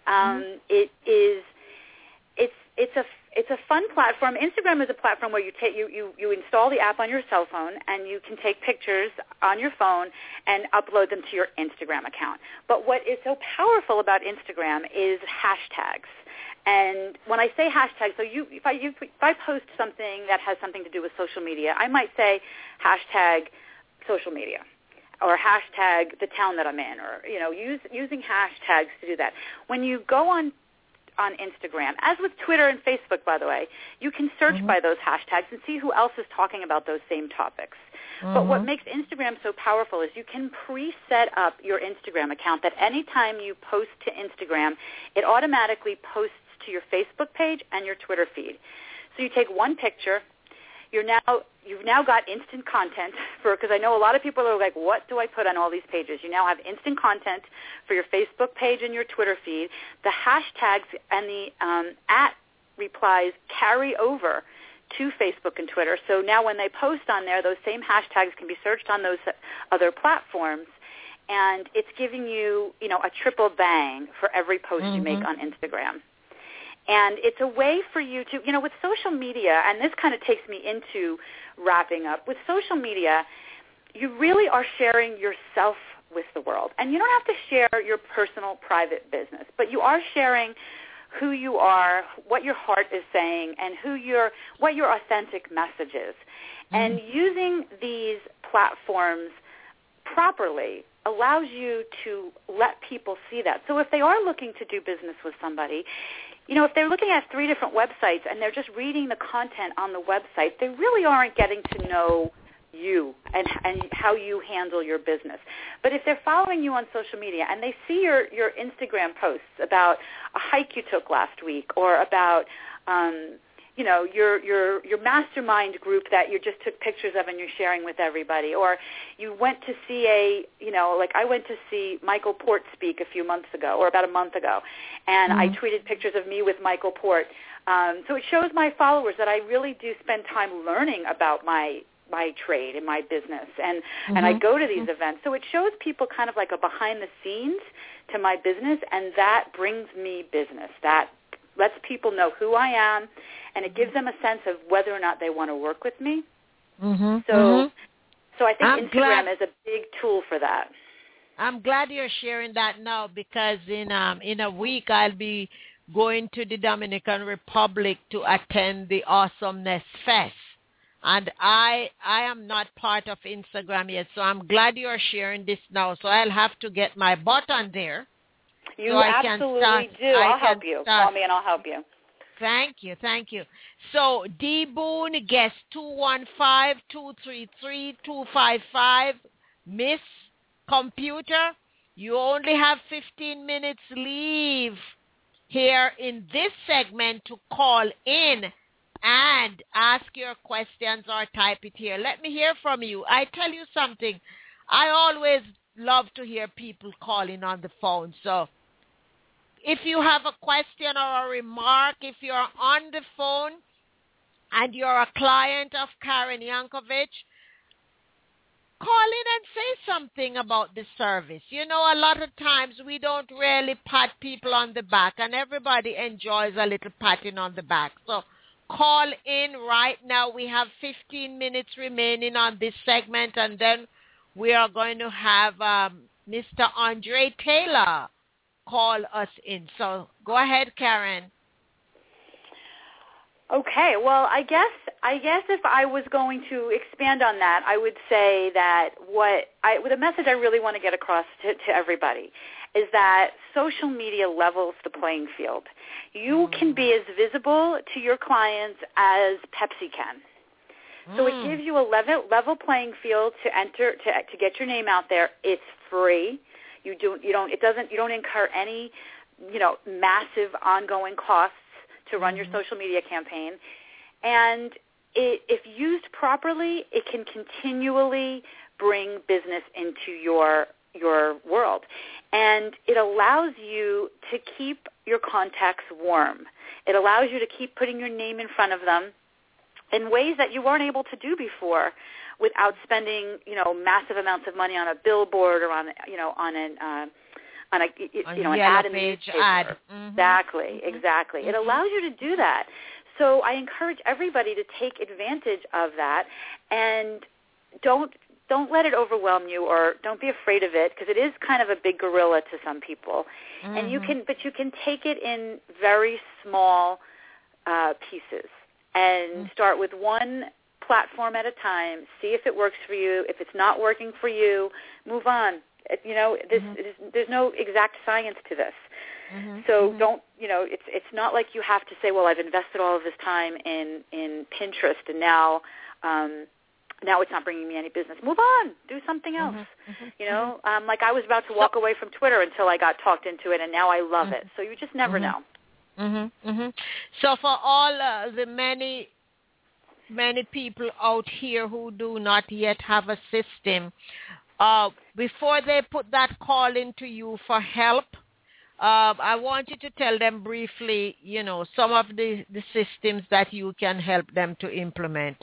S5: It's a fun platform. Instagram is a platform where you install the app on your cell phone, and you can take pictures on your phone and upload them to your Instagram account. But what is so powerful about Instagram is hashtags. And when I say hashtag, so if I post something that has something to do with social media, I might say hashtag social media, or hashtag the town that I'm in, or using hashtags to do that. When you go on Instagram, as with Twitter and Facebook, by the way, you can search by those hashtags and see who else is talking about those same topics. But what makes Instagram so powerful is you can preset up your Instagram account that anytime you post to Instagram, it automatically posts to your Facebook page and your Twitter feed. So you take one picture. You've now got instant content because I know a lot of people are like, what do I put on all these pages? You now have instant content for your Facebook page and your Twitter feed. The hashtags and the @ replies carry over to Facebook and Twitter. So now when they post on there, those same hashtags can be searched on those other platforms, and it's giving you, a triple bang for every post you make on Instagram. And it's a way for you to, with social media, and this kind of takes me into wrapping up, with social media, you really are sharing yourself with the world. And you don't have to share your personal, private business, but you are sharing who you are, what your heart is saying, and what your authentic message is. And using these platforms properly allows you to let people see that. So if they are looking to do business with somebody, if they're looking at 3 different websites and they're just reading the content on the website, they really aren't getting to know you and how you handle your business. But if they're following you on social media and they see your Instagram posts about a hike you took last week, or about your mastermind group that you just took pictures of and you're sharing with everybody, or you went to see I went to see Michael Port speak a few months ago, or about a month ago, and I tweeted pictures of me with Michael Port. So it shows my followers that I really do spend time learning about my trade and my business, and I go to these events. So it shows people kind of like a behind the scenes to my business, and that brings me business. That lets people know who I am, and it gives them a sense of whether or not they want to work with me. So I think Instagram is a big tool for that.
S3: I'm glad you're sharing that now, because in a week I'll be going to the Dominican Republic to attend the Awesomeness Fest. And I am not part of Instagram yet, so I'm glad you're sharing this now. So I'll have to get my butt on there.
S5: You absolutely do. I'll help you. Call me and I'll help you.
S3: Thank you. So D Boone guest 215-233-255. Miss Computer, you only have 15 minutes leave here in this segment to call in and ask your questions or type it here. Let me hear from you. I tell you something. I always love to hear people calling on the phone. So if you have a question or a remark, if you're on the phone and you're a client of Karen Yankovich, call in and say something about the service. You know, a lot of times we don't really pat people on the back, and everybody enjoys a little patting on the back. So call in right now. We have 15 minutes remaining on this segment, and then we are going to have Mr. Andre Taylor call us in. So go ahead, Karen.
S5: Okay, well, I guess if I was going to expand on that, I would say that the message I really want to get across to everybody is that social media levels the playing field. You can be as visible to your clients as Pepsi can. So it gives you a level playing field to enter to get your name out there. It's free. You don't incur any, massive ongoing costs to run your social media campaign. And if used properly, it can continually bring business into your world. And it allows you to keep your contacts warm. It allows you to keep putting your name in front of them in ways that you weren't able to do before without spending, massive amounts of money on a billboard or on an ad in the newspaper. Exactly. It allows you to do that. So I encourage everybody to take advantage of that, and don't let it overwhelm you, or don't be afraid of it, because it is kind of a big gorilla to some people. And you can take it in very small pieces and start with one platform at a time. See if it works for you. If it's not working for you, move on. There's no exact science to this. So don't, it's not like you have to say, well, I've invested all of this time in Pinterest, and now it's not bringing me any business. Move on. Do something else. Like I was about to walk away from Twitter until I got talked into it, and now I love it. So you just never know.
S3: So for all the many people out here who do not yet have a system, before they put that call into you for help, I want you to tell them briefly, some of the systems that you can help them to implement.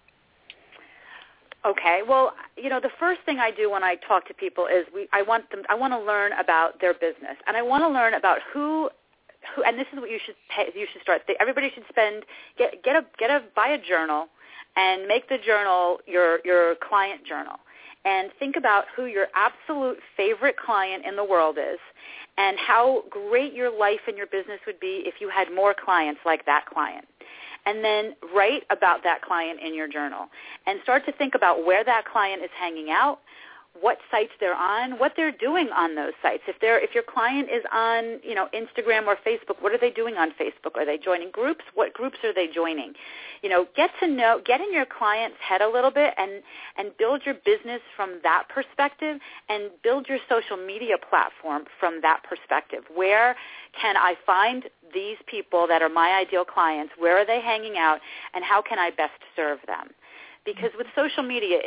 S5: Okay. Well, the first thing I do when I talk to people is I want to learn about their business, and I want to learn about who, and this is what you should start. Everybody should buy a journal and make the journal your client journal, and think about who your absolute favorite client in the world is, and how great your life and your business would be if you had more clients like that client. And then write about that client in your journal, and start to think about where that client is hanging out, what sites they're on, what they're doing on those sites. If your client is on, Instagram or Facebook, what are they doing on Facebook? Are they joining groups? What groups are they joining? Get in your client's head a little bit, and build your business from that perspective, and build your social media platform from that perspective. Where can I find these people that are my ideal clients? Where are they hanging out, and how can I best serve them? Because with social media,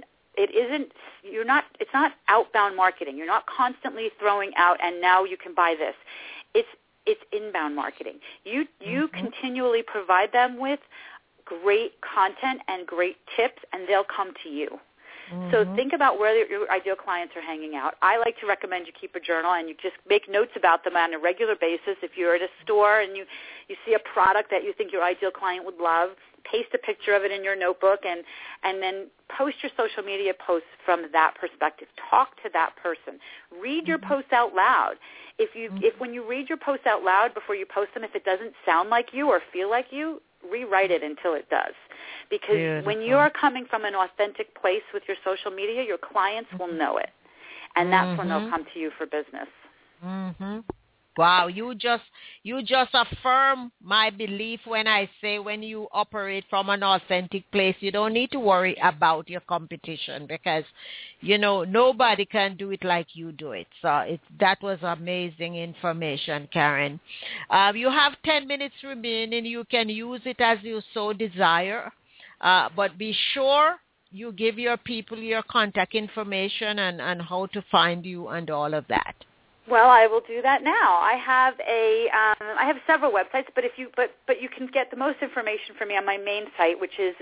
S5: it's not outbound marketing. You're not constantly throwing out, and now you can buy this. It's inbound marketing. You continually provide them with great content and great tips, and they'll come to you. So think about where your ideal clients are hanging out. I like to recommend you keep a journal, and you just make notes about them on a regular basis. If you're at a store and you see a product that you think your ideal client would love, paste a picture of it in your notebook, and then post your social media posts from that perspective. Talk to that person. Read your posts out loud. If when you read your posts out loud before you post them, if it doesn't sound like you or feel like you, rewrite it until it does. Because when you're coming from an authentic place with your social media, your clients will know it. And that's when they'll come to you for business.
S3: Wow, you just affirm my belief when I say when you operate from an authentic place, you don't need to worry about your competition because, nobody can do it like you do it. So that was amazing information, Karen. You have 10 minutes remaining. You can use it as you so desire, but be sure you give your people your contact information and how to find you and all of that.
S5: Well, I will do that now. I have I have several websites, but you can get the most information from me on my main site, which is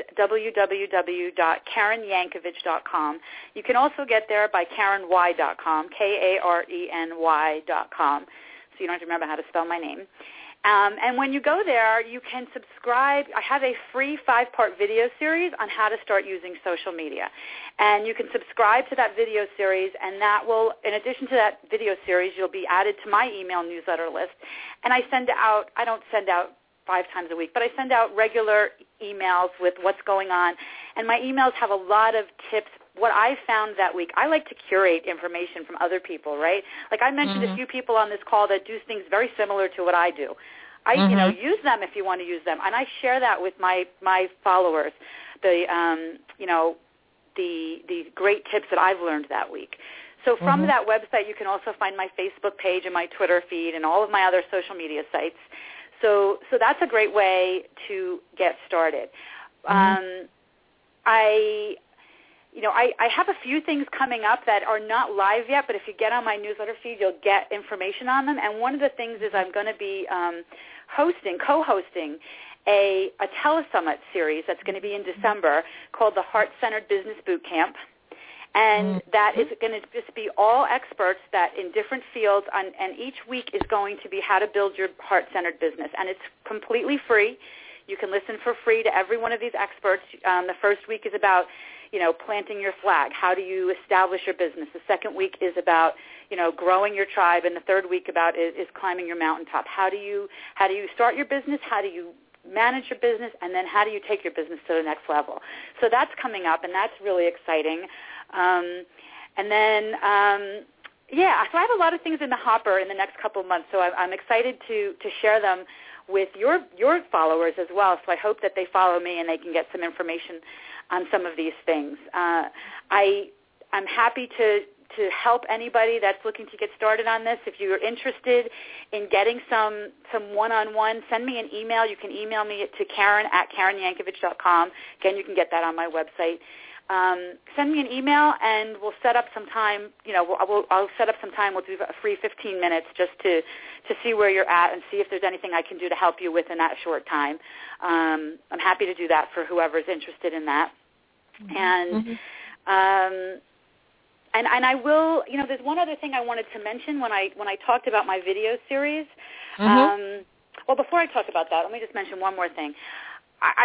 S5: www.KarenYankovich.com. You can also get there by KarenY.com, KarenY.com. So you don't have to remember how to spell my name. And when you go there, you can subscribe. I have a free 5-part video series on how to start using social media. And you can subscribe to that video series, and that will, in addition to that video series, you'll be added to my email newsletter list. And I don't send out 5 times a week, but I send out regular emails with what's going on. And my emails have a lot of tips. What I found that week, I like to curate information from other people, right? Like I mentioned a few people on this call that do things very similar to what I do. Use them if you want to use them, and I share that with my followers. The great tips that I've learned that week. So from that website, you can also find my Facebook page and my Twitter feed and all of my other social media sites. So that's a great way to get started. I have a few things coming up that are not live yet, but if you get on my newsletter feed, you'll get information on them. And one of the things is I'm going to be co-hosting a telesummit series that's going to be in December called the Heart-Centered Business Boot Camp. And that is going to just be all experts that in different fields, and each week is going to be how to build your heart-centered business. And it's completely free. You can listen for free to every one of these experts. The first week is about planting your flag. How do you establish your business? The second week is about, growing your tribe, and the third week is climbing your mountaintop. How do you start your business? How do you manage your business? And then how do you take your business to the next level? So that's coming up, and that's really exciting. So I have a lot of things in the hopper in the next couple of months. So I'm excited to share them with your followers as well. So I hope that they follow me and they can get some information on some of these things. I'm happy to help anybody that's looking to get started on this. If you're interested in getting some one-on-one, send me an email. You can email me to Karen@KarenYankovich.com. Again, you can get that on my website. Send me an email, and we'll set up some time. I'll set up some time. We'll do a free 15 minutes just to see where you're at and see if there's anything I can do to help you with in that short time. I'm happy to do that for whoever's interested in that. And I will. There's one other thing I wanted to mention when I talked about my video series. Well, before I talk about that, let me just mention one more thing. I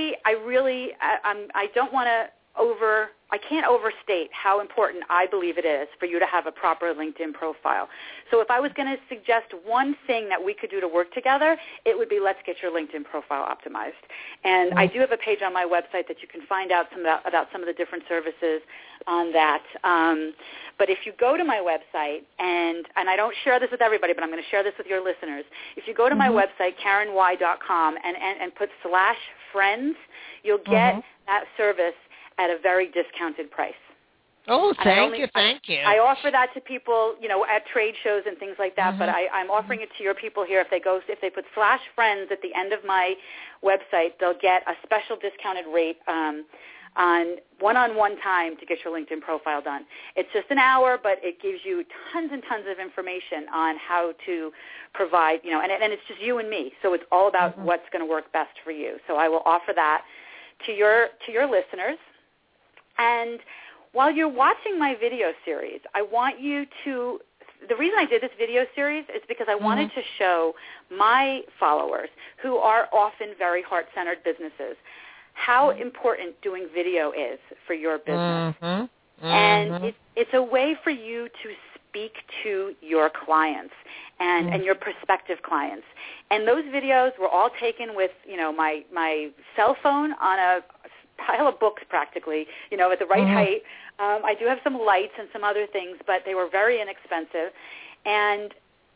S5: don't want to I can't overstate how important I believe it is for you to have a proper LinkedIn profile. So if I was going to suggest one thing that we could do to work together, it would be let's get your LinkedIn profile optimized. And I do have a page on my website that you can find out about some of the different services on that. But if you go to my website, and I don't share this with everybody, but I'm going to share this with your listeners. If you go to my website, KarenY.com, and put /friends, you'll get that service at a very discounted price.
S3: Oh, thank you.
S5: I offer that to people, at trade shows and things like that, but I'm offering it to your people here. If they put /friends at the end of my website, they'll get a special discounted rate on one-on-one time to get your LinkedIn profile done. It's just an hour, but it gives you tons and tons of information on how to provide, and it's just you and me. So it's all about what's going to work best for you. So I will offer that to your listeners. And while you're watching my video series, I want you to, the reason I did this video series is because I wanted to show my followers, who are often very heart-centered businesses, how important doing video is for your business. And it's a way for you to speak to your clients and your prospective clients. And those videos were all taken with, my cell phone on a pile of books practically, at the right height. I do have some lights and some other things, but they were very inexpensive. And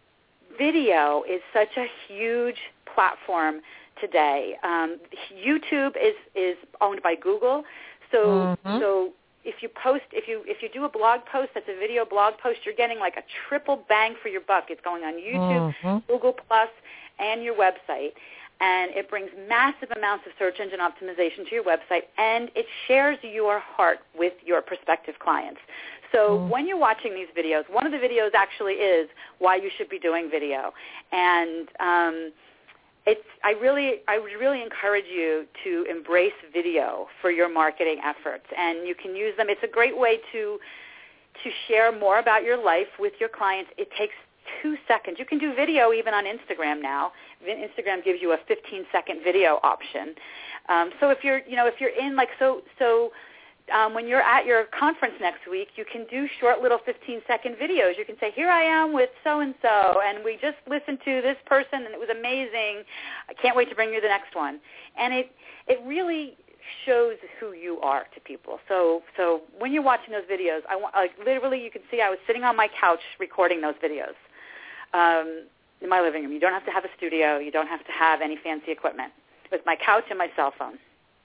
S5: video is such a huge platform today. YouTube is owned by Google, so if you do a blog post that's a video blog post, you're getting like a triple bang for your buck. It's going on YouTube, Google Plus, and your website, and it brings massive amounts of search engine optimization to your website, and it shares your heart with your prospective clients. So when you're watching these videos, one of the videos actually is why you should be doing video, and I would really encourage you to embrace video for your marketing efforts, and you can use them. It's a great way to share more about your life with your clients. It takes 2 seconds. You can do video even on Instagram now. Instagram gives you a 15-second video option. So if you're in when you're at your conference next week, you can do short little 15-second videos. You can say, here I am with so-and-so, and we just listened to this person, and it was amazing. I can't wait to bring you the next one. And it really shows who you are to people. So when you're watching those videos, literally you can see I was sitting on my couch recording those videos in my living room. You don't have to have a studio. You don't have to have any fancy equipment. It was my couch and my cell phone.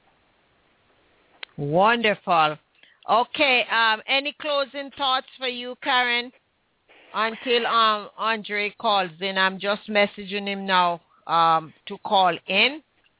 S3: Wonderful. Okay. Any closing thoughts for you, Karen, until Andre calls in? I'm just messaging him now to call in.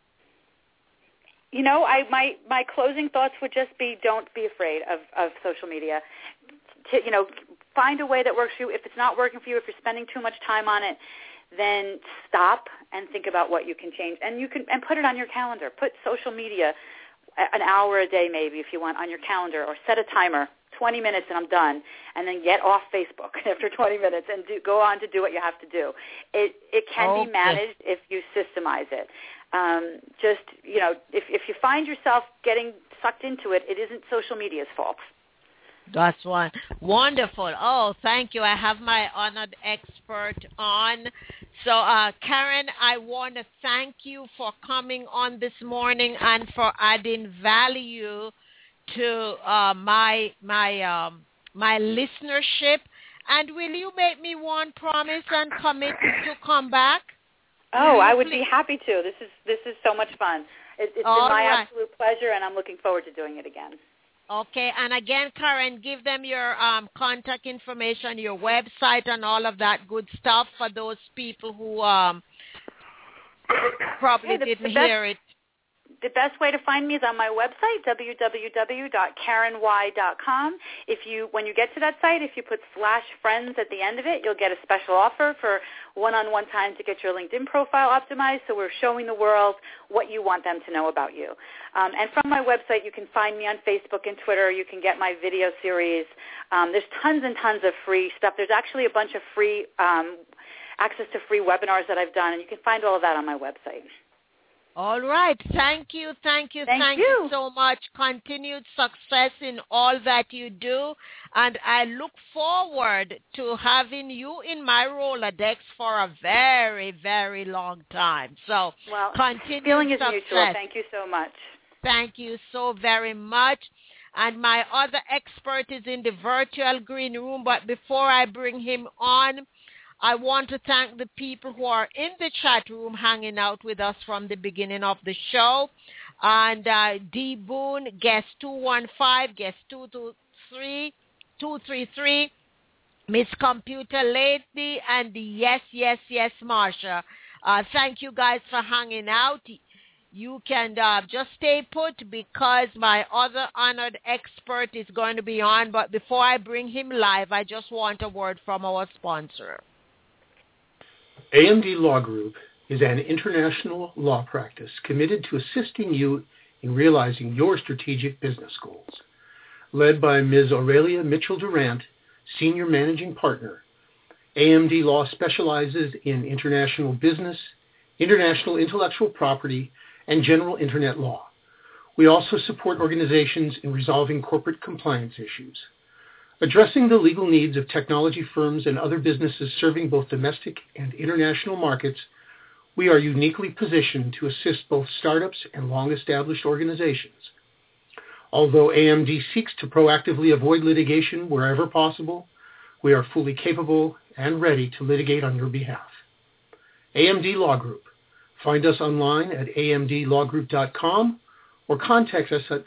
S5: My closing thoughts would just be, don't be afraid of social media. Find a way that works for you. If it's not working for you, if you're spending too much time on it, then stop and think about what you can change. And put it on your calendar. Put social media an hour a day maybe if you want on your calendar, or set a timer, 20 minutes and I'm done, and then get off Facebook after 20 minutes and go on to do what you have to do. It can be managed if you systemize it. If you find yourself getting sucked into it, it isn't social media's fault.
S3: That's one. Wonderful. Oh, thank you. I have my honored expert on. So, Karen, I want to thank you for coming on this morning and for adding value to my listenership. And will you make me one promise and commit to come back?
S5: Oh, I would be happy to. This is so much fun. It's been my absolute pleasure, and I'm looking forward to doing it again.
S3: Okay, and again, Karen, give them your contact information, your website, and all of that good stuff for those people who probably didn't hear it.
S5: The best way to find me is on my website, www.KarenY.com. When you get to that site, if you put /friends at the end of it, you'll get a special offer for one-on-one time to get your LinkedIn profile optimized. So we're showing the world what you want them to know about you. And from my website, you can find me on Facebook and Twitter. You can get my video series. There's tons and tons of free stuff. There's actually a bunch of free access to free webinars that I've done, and you can find all of that on my website.
S3: All right. Thank you so much. Continued success in all that you do. And I look forward to having you in my Rolodex for a very, very long time. So continued
S5: feeling is
S3: success.
S5: Mutual. Thank you so much.
S3: Thank you so very much. And my other expert is in the virtual green room. But before I bring him on, I want to thank the people who are in the chat room hanging out with us from the beginning of the show. And D. Boone, guest 215, guest 233, Miss Computer Lady, and the Yes, Marsha. Thank you guys for hanging out. You can just stay put because my other honored expert is going to be on. But before I bring him live, I just want a word from our sponsor.
S6: AMD Law Group is an international law practice committed to assisting you in realizing your strategic business goals. Led by Ms. Aurelia Mitchell-Durant, Senior Managing Partner, AMD Law specializes in international business, international intellectual property, and general Internet law. We also support organizations in resolving corporate compliance issues. Addressing the legal needs of technology firms and other businesses serving both domestic and international markets, we are uniquely positioned to assist both startups and long-established organizations. Although AMD seeks to proactively avoid litigation wherever possible, we are fully capable and ready to litigate on your behalf. AMD Law Group. Find us online at amdlawgroup.com or contact us at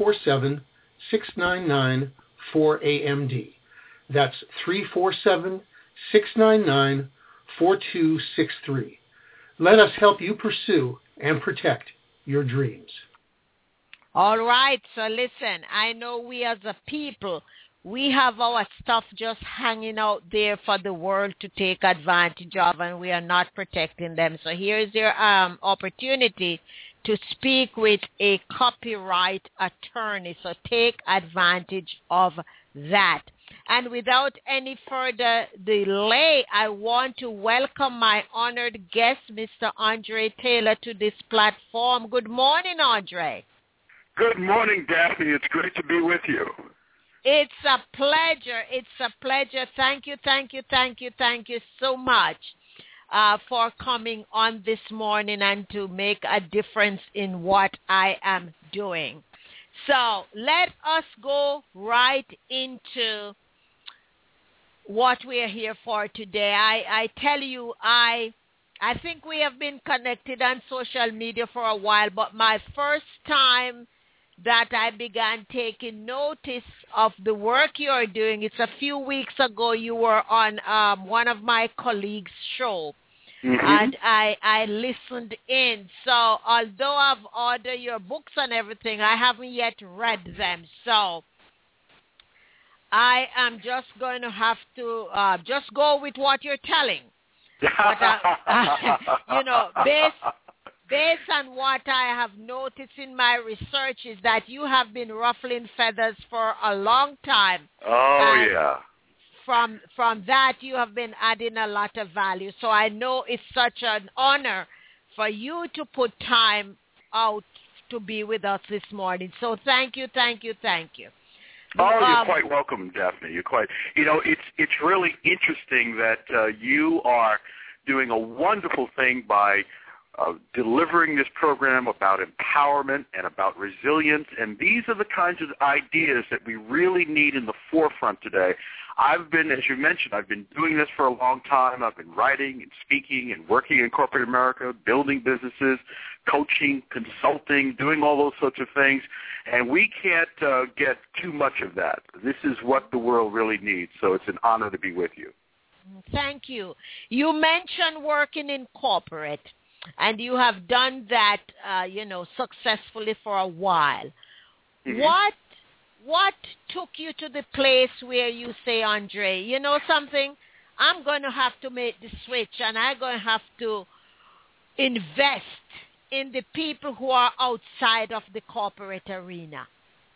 S6: 347-699-4AMD. That's 347-699-4263. Let us help you pursue and protect your dreams.
S3: All right, so listen, I know we as a people, we have our stuff just hanging out there for the world to take advantage of, and we are not protecting them. So here's your opportunity to speak with a copyright attorney. So take advantage of that. And without any further delay, I want to welcome my honored guest, Mr. Andre Taylor, to this platform. Good morning, Andre.
S7: Good morning, Daphne. It's great to be with you.
S3: It's a pleasure. It's a pleasure. Thank you so much for coming on this morning and to make a difference in what I am doing. So let us go right into what we are here for today. I tell you, I think we have been connected on social media for a while, but my first time that I began taking notice of the work you are doing, it's a few weeks ago. You were on one of my colleagues' show, and I listened in. So although I've ordered your books and everything, I haven't yet read them. So I am just going to have to just go with what you're telling. But, based on what I have noticed in my research is that you have been ruffling feathers for a long time.
S7: Oh, yeah.
S3: From that, you have been adding a lot of value. So I know it's such an honor for you to put time out to be with us this morning. So thank you.
S7: Oh, you're quite welcome, Daphne. It's really interesting that you are doing a wonderful thing by delivering this program about empowerment and about resilience, and these are the kinds of ideas that we really need in the forefront today. I've been, as you mentioned, I've been doing this for a long time. I've been writing and speaking and working in corporate America, building businesses, coaching, consulting, doing all those sorts of things, and we can't get too much of that. This is what the world really needs, so it's an honor to be with you.
S3: Thank you. You mentioned working in corporate, and you have done that, successfully for a while. Mm-hmm. What took you to the place where you say, Andre, you know something? I'm going to have to make the switch, and I'm going to have to invest in the people who are outside of the corporate arena.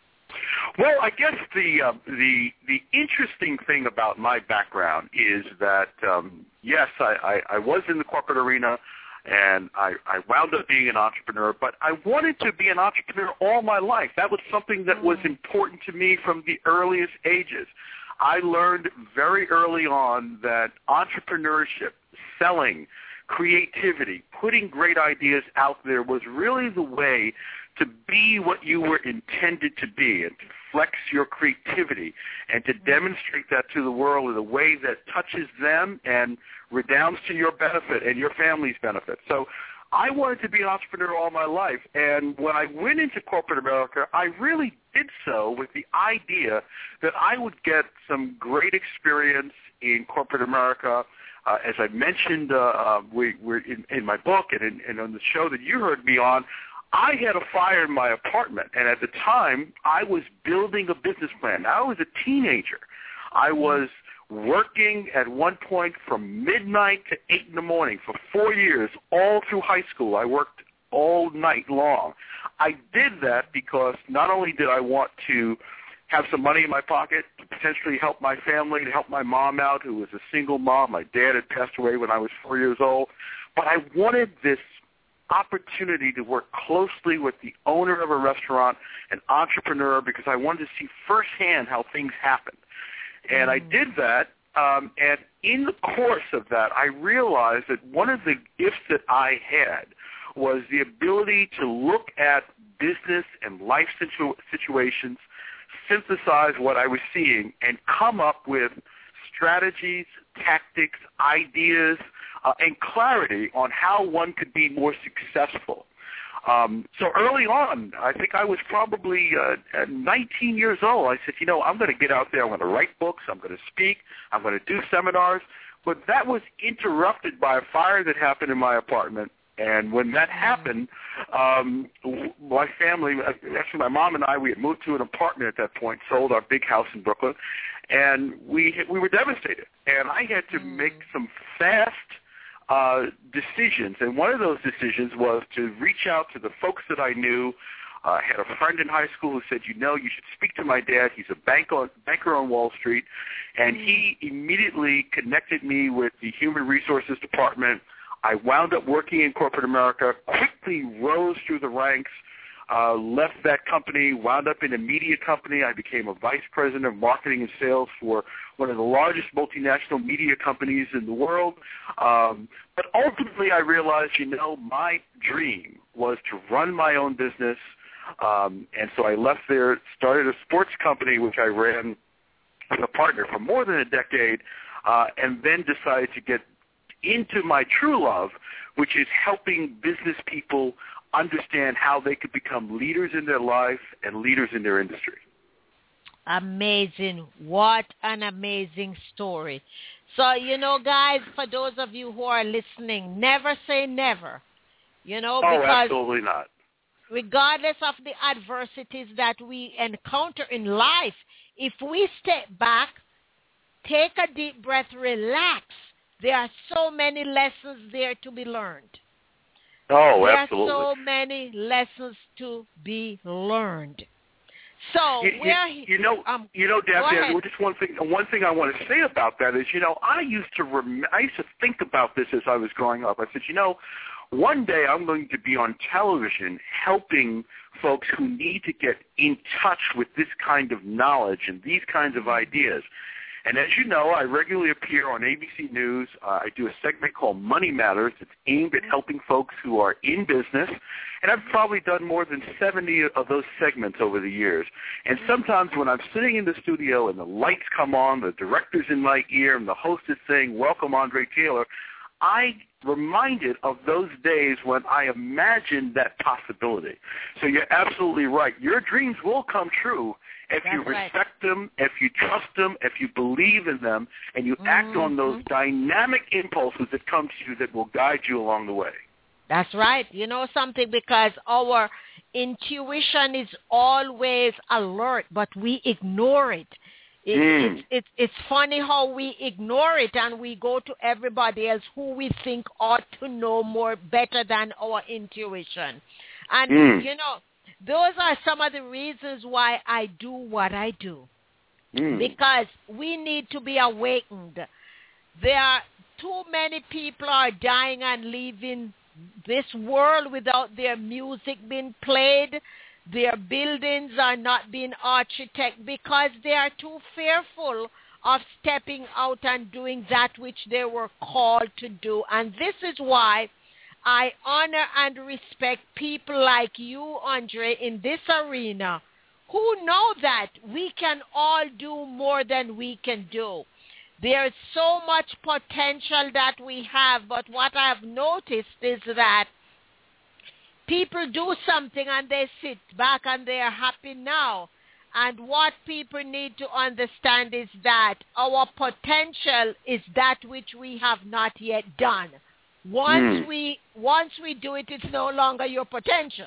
S7: Well, I guess the interesting thing about my background is that, yes, I was in the corporate arena, and I wound up being an entrepreneur, but I wanted to be an entrepreneur all my life. That was something that was important to me from the earliest ages. I learned very early on that entrepreneurship, selling, creativity, putting great ideas out there was really the way to be what you were intended to be and to flex your creativity and to demonstrate that to the world in a way that touches them and redounds to your benefit and your family's benefit. So I wanted to be an entrepreneur all my life, and when I went into corporate America, I really did so with the idea that I would get some great experience in corporate America. As I mentioned we're in my book and on the show that you heard me on, I had a fire in my apartment, and at the time, I was building a business plan. I was a teenager. I was working at one point from midnight to 8 in the morning for 4 years, all through high school. I worked all night long. I did that because not only did I want to have some money in my pocket to potentially help my family, to help my mom out, who was a single mom. My dad had passed away when I was 4 years old. But I wanted this opportunity to work closely with the owner of a restaurant, an entrepreneur, because I wanted to see firsthand how things happen. And I did that, and in the course of that, I realized that one of the gifts that I had was the ability to look at business and life situations, synthesize what I was seeing, and come up with strategies, tactics, ideas, and clarity on how one could be more successful. So early on, I think I was probably 19 years old. I said, I'm going to get out there. I'm going to write books. I'm going to speak. I'm going to do seminars. But that was interrupted by a fire that happened in my apartment. And when that happened, my family, actually my mom and I, we had moved to an apartment at that point, sold our big house in Brooklyn, and we were devastated. And I had to make some fast decisions, and one of those decisions was to reach out to the folks that I knew. I had a friend in high school who said, you should speak to my dad. He's a banker on Wall Street, and he immediately connected me with the Human Resources Department. I wound up working in corporate America, quickly rose through the ranks, left that company, wound up in a media company. I became a vice president of marketing and sales for one of the largest multinational media companies in the world. But ultimately I realized, my dream was to run my own business. And so I left there, started a sports company, which I ran with a partner for more than a decade, and then decided to get into my true love, which is helping business people understand how they could become leaders in their life and leaders in their industry.
S3: Amazing. What an amazing story. So, guys, for those of you who are listening, never say never, because
S7: absolutely not.
S3: Regardless of the adversities that we encounter in life, if we step back, take a deep breath, relax, there are so many lessons there to be learned.
S7: Oh,
S3: there
S7: absolutely.
S3: There are so many lessons to be learned. So
S7: Daphne, just one thing I want to say about that is, I used to think about this as I was growing up. I said, one day I'm going to be on television helping folks who need to get in touch with this kind of knowledge and these kinds of ideas. And as you know, I regularly appear on ABC News. I do a segment called Money Matters. It's aimed at helping folks who are in business. And I've probably done more than 70 of those segments over the years. And sometimes when I'm sitting in the studio and the lights come on, the director's in my ear, and the host is saying, "Welcome, Andre Taylor," I reminded of those days when I imagined that possibility. So you're absolutely right. Your dreams will come true if you respect them, if you trust them, if you believe in them, and you act on those dynamic impulses that come to you that will guide you along the way.
S3: That's right. Something, because our intuition is always alert, but we ignore it. It's funny how we ignore it and we go to everybody else who we think ought to know more better than our intuition. And, those are some of the reasons why I do what I do. Because we need to be awakened. There are too many people are dying and leaving this world without their music being played. Their buildings are not being architected because they are too fearful of stepping out and doing that which they were called to do. And this is why I honor and respect people like you, Andre, in this arena, who know that we can all do more than we can do. There's so much potential that we have, but what I've noticed is that people do something and they sit back and they are happy now. And what people need to understand is that our potential is that which we have not yet done. Once we do it, it's no longer your potential,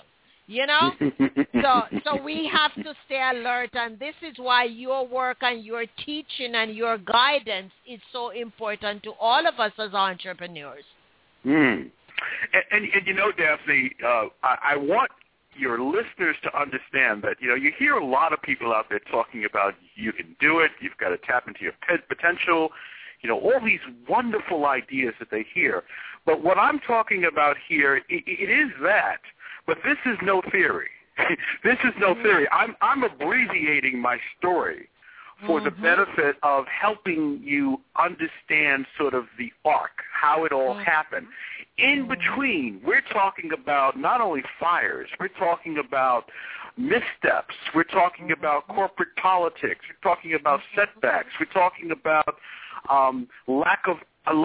S3: So we have to stay alert, and this is why your work and your teaching and your guidance is so important to all of us as entrepreneurs.
S7: And Daphne, I want your listeners to understand that, you hear a lot of people out there talking about you can do it, you've got to tap into your potential, all these wonderful ideas that they hear. But what I'm talking about here, it is that, but this is no theory. This is no theory. I'm abbreviating my story for the benefit of helping you understand sort of the arc, how it all happened. In between, we're talking about not only fires, we're talking about missteps, we're talking about corporate politics, we're talking about setbacks, we're talking about lack of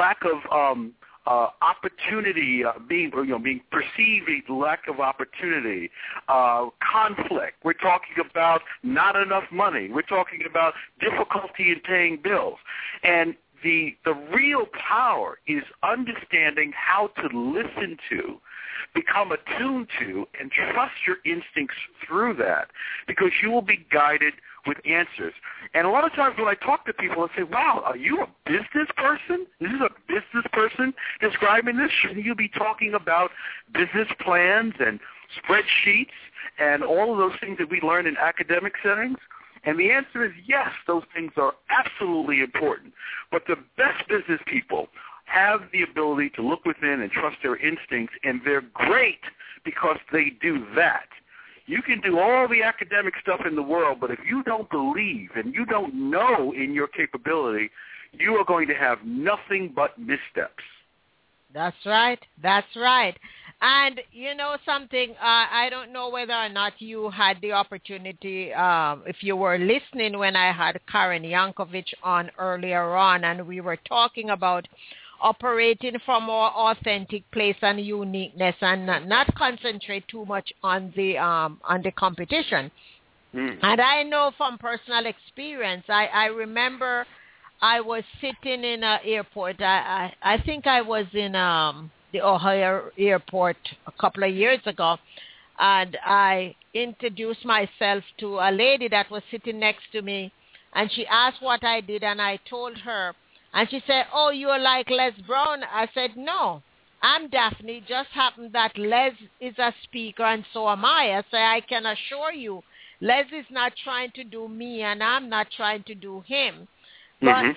S7: opportunity, being perceived a lack of opportunity, conflict. We're talking about not enough money. We're talking about difficulty in paying bills. And the real power is understanding how to listen to, become attuned to, and trust your instincts through that, because you will be guided with answers. And a lot of times when I talk to people, I say, wow, are you a business person? Is this a business person describing this? Shouldn't you be talking about business plans and spreadsheets and all of those things that we learn in academic settings? And the answer is yes, those things are absolutely important. But the best business people have the ability to look within and trust their instincts, and they're great because they do that. You can do all the academic stuff in the world, but if you don't believe and you don't know in your capability, you are going to have nothing but missteps.
S3: That's right. That's right. And you know something, I don't know whether or not you had the opportunity, if you were listening when I had Karen Yankovic on earlier on, and we were talking about operating from our authentic place and uniqueness, and not concentrate too much on the competition. And I know from personal experience, I remember I was sitting in an airport. I think I was in the Ohio airport a couple of years ago, and I introduced myself to a lady that was sitting next to me, and she asked what I did, and I told her, and she said, oh, you're like Les Brown. I said, no, I'm Daphne. Just happened that Les is a speaker, and so am I. I say, I can assure you, Les is not trying to do me, and I'm not trying to do him. But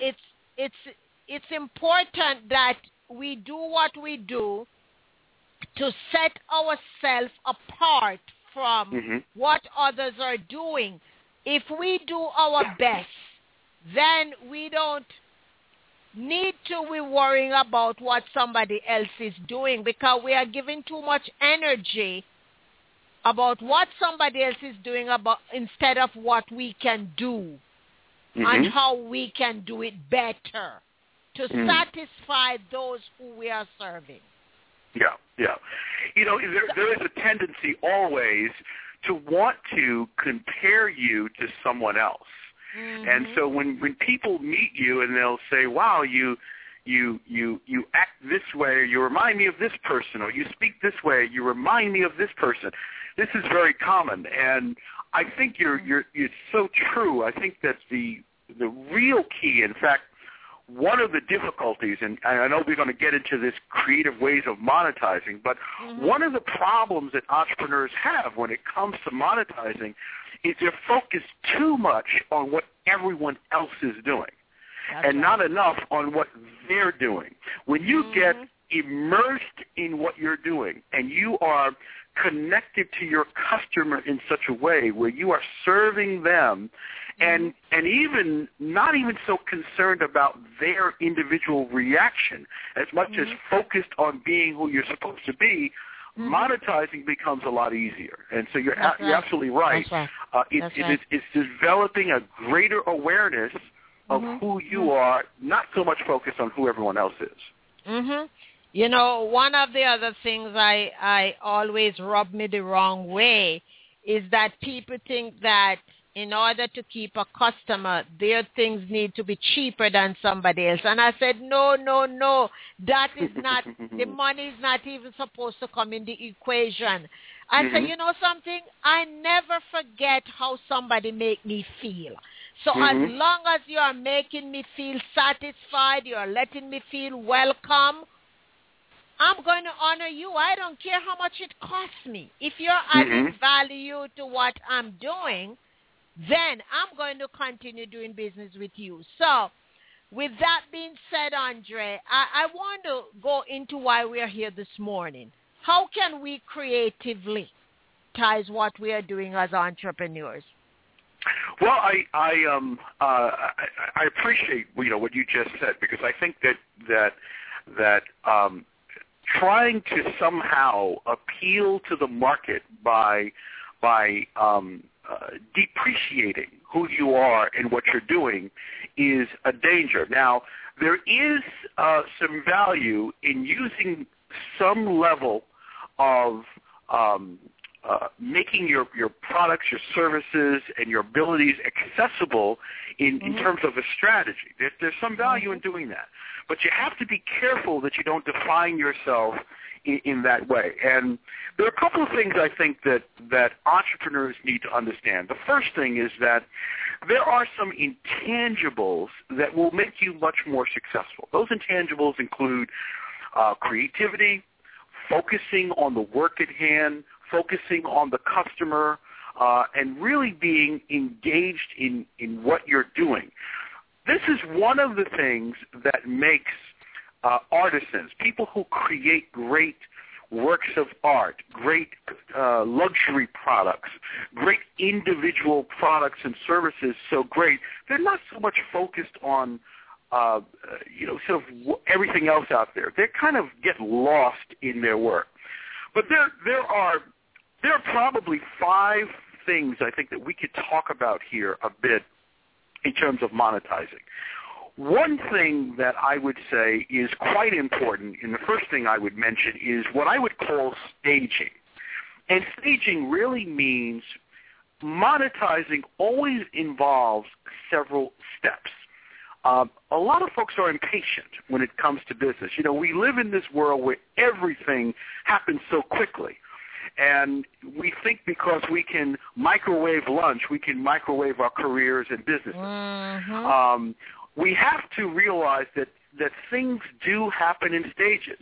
S3: it's important that we do what we do to set ourselves apart from what others are doing. If we do our best, then we don't need to be worrying about what somebody else is doing, because we are giving too much energy about what somebody else is doing instead of what we can do and how we can do it better to satisfy those who we are serving.
S7: Yeah, yeah. You know, there is a tendency always to want to compare you to someone else. And so when people meet you and they'll say, wow, you act this way, or you remind me of this person, or you speak this way, you remind me of this person. This is very common, and I think it's so true. I think that's the real key. In fact, one of the difficulties, and I know we're going to get into this creative ways of monetizing, but one of the problems that entrepreneurs have when it comes to monetizing is they're focused too much on what everyone else is doing. That's and right. Not enough on what they're doing. When you get immersed in what you're doing and you are connected to your customer in such a way where you are serving them and even not even so concerned about their individual reaction as much as focused on being who you're supposed to be, monetizing becomes a lot easier. And so you're absolutely right. It's developing a greater awareness of who you are, not so much focused on who everyone else is.
S3: You know, one of the other things I always rub me the wrong way is that people think that in order to keep a customer, their things need to be cheaper than somebody else. And I said, no. That is not, the money is not even supposed to come in the equation. I said, you know something? I never forget how somebody make me feel. So as long as you are making me feel satisfied, you are letting me feel welcome, I'm going to honor you. I don't care how much it costs me. If you're adding value to what I'm doing, then I'm going to continue doing business with you. So with that being said, Andre, I want to go into why we are here this morning. How can we creatively ties what we are doing as entrepreneurs?
S7: Well, I appreciate what you just said, because I think that trying to somehow appeal to the market by depreciating who you are and what you're doing is a danger. Now, there is some value in using some level of making your products, your services, and your abilities accessible in terms of a strategy. There's some value in doing that. But you have to be careful that you don't define yourself in that way. And there are a couple of things I think that entrepreneurs need to understand. The first thing is that there are some intangibles that will make you much more successful. Those intangibles include creativity, focusing on the work at hand, focusing on the customer, and really being engaged in what you're doing. This is one of the things that makes artisans, people who create great works of art, great luxury products, great individual products and services so great. They're not so much focused on sort of everything else out there. They kind of get lost in their work. But there are probably 5 things I think that we could talk about here a bit in terms of monetizing. One thing that I would say is quite important, and the first thing I would mention is what I would call staging. And staging really means monetizing always involves several steps. A lot of folks are impatient when it comes to business. You know, we live in this world where everything happens so quickly. And we think because we can microwave lunch, we can microwave our careers and businesses. Mm-hmm. We have to realize that things do happen in stages.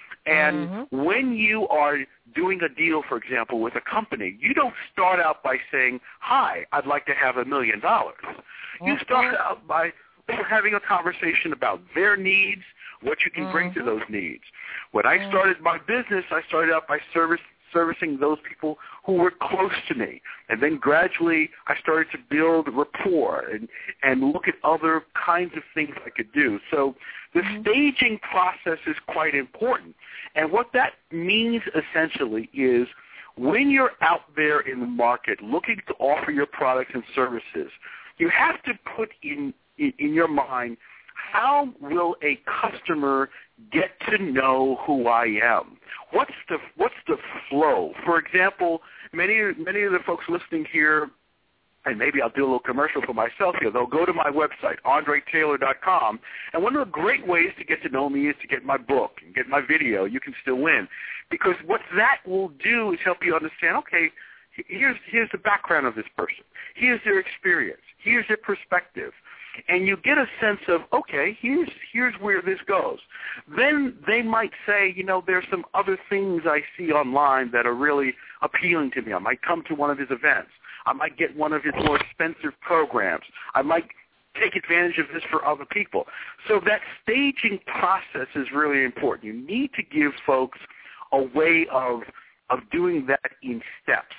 S7: And when you are doing a deal, for example, with a company, you don't start out by saying, "Hi, I'd like to have $1 million." You start out by having a conversation about their needs, what you can bring to those needs. When I started my business, I started out by servicing those people who were close to me. And then gradually I started to build rapport and look at other kinds of things I could do. So the staging process is quite important. And what that means essentially is when you're out there in the market looking to offer your products and services, you have to put in your mind, how will a customer get to know who I am? What's the flow? For example, many of the folks listening here, and maybe I'll do a little commercial for myself here, they'll go to my website, AndreTaylor.com, and one of the great ways to get to know me is to get my book and get my video, You Can Still Win. Because what that will do is help you understand, okay, here's the background of this person. Here's their experience. Here's their perspective. And you get a sense of, okay, here's where this goes. Then they might say, there's some other things I see online that are really appealing to me. I might come to one of his events. I might get one of his more expensive programs. I might take advantage of this for other people. So that staging process is really important. You need to give folks a way of doing that in steps.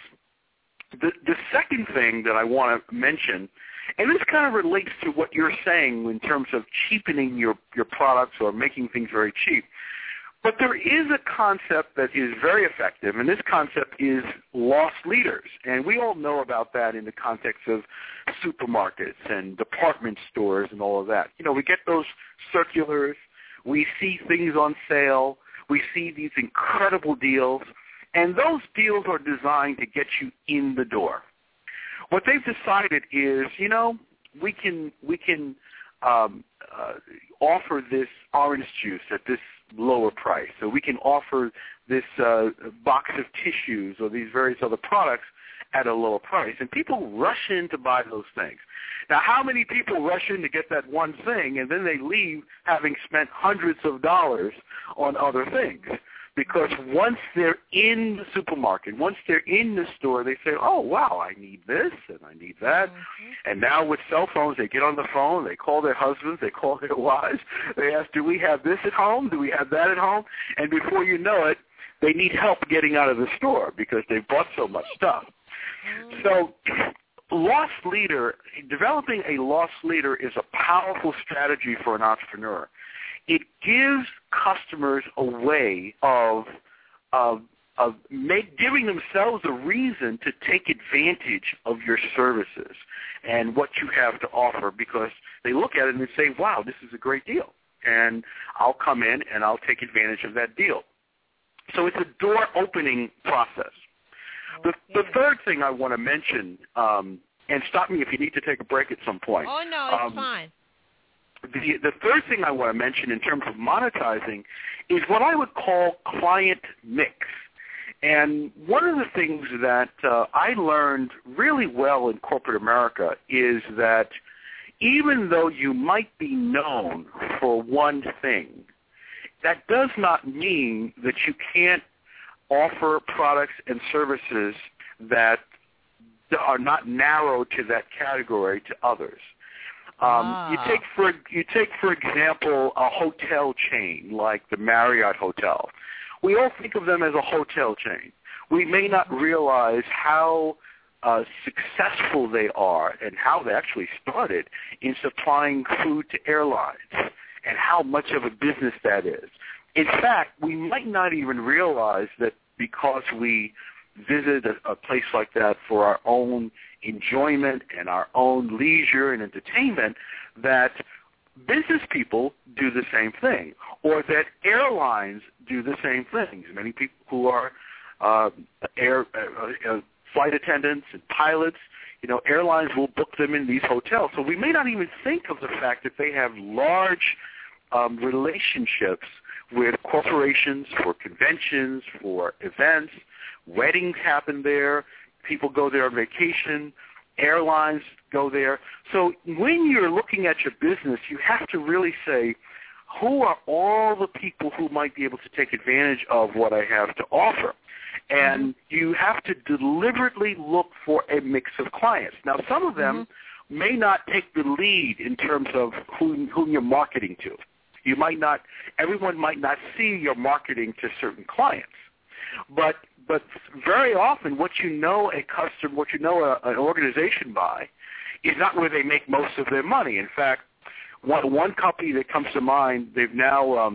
S7: The second thing that I want to mention, and this kind of relates to what you're saying in terms of cheapening your products or making things very cheap, but there is a concept that is very effective, and this concept is loss leaders. And we all know about that in the context of supermarkets and department stores and all of that. We get those circulars. We see things on sale. We see these incredible deals. And those deals are designed to get you in the door. What they've decided is, we can offer this orange juice at this lower price. So we can offer this box of tissues or these various other products at a lower price. And people rush in to buy those things. Now, how many people rush in to get that one thing and then they leave having spent hundreds of dollars on other things? Because once they're in the supermarket, once they're in the store, they say, oh, wow, I need this and I need that. And now with cell phones, they get on the phone, they call their husbands, they call their wives. They ask, do we have this at home? Do we have that at home? And before you know it, they need help getting out of the store because they've bought so much stuff. So developing a loss leader is a powerful strategy for an entrepreneur. It gives customers a way of giving themselves a reason to take advantage of your services and what you have to offer, because they look at it and they say, wow, this is a great deal. and I'll come in and I'll take advantage of that deal. So it's a door-opening process. The third thing I want to mention, and stop me if you need to take a break at some point.
S3: Oh, no, it's fine.
S7: The third thing I want to mention in terms of monetizing is what I would call client mix. And one of the things that I learned really well in corporate America is that even though you might be known for one thing, that does not mean that you can't offer products and services that are not narrow to that category to others. You take for example a hotel chain like the Marriott Hotel. We all think of them as a hotel chain. We may not realize how successful they are and how they actually started in supplying food to airlines and how much of a business that is. In fact, we might not even realize that because we visit a place like that for our own enjoyment and our own leisure and entertainment, that business people do the same thing, or that airlines do the same things. Many people who are flight attendants and pilots, airlines will book them in these hotels. So we may not even think of the fact that they have large relationships with corporations for conventions, for events. Weddings happen there. People go there on vacation. Airlines go there. So when you're looking at your business, you have to really say, who are all the people who might be able to take advantage of what I have to offer? And you have to deliberately look for a mix of clients. Now, some of them may not take the lead in terms of whom you're marketing to. Everyone might not see your marketing to certain clients. But very often what you know an organization by is not where they make most of their money. In fact, one company that comes to mind, they're now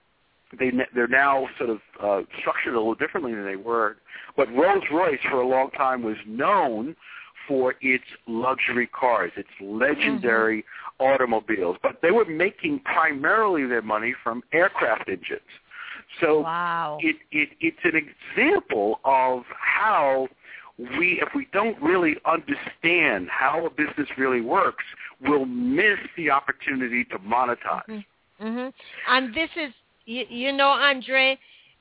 S7: sort of structured a little differently than they were. But Rolls-Royce for a long time was known for its luxury cars, its legendary automobiles. But they were making primarily their money from aircraft engines. So it's an example of how if we don't really understand how a business really works, we'll miss the opportunity to monetize.
S3: And this is, Andre,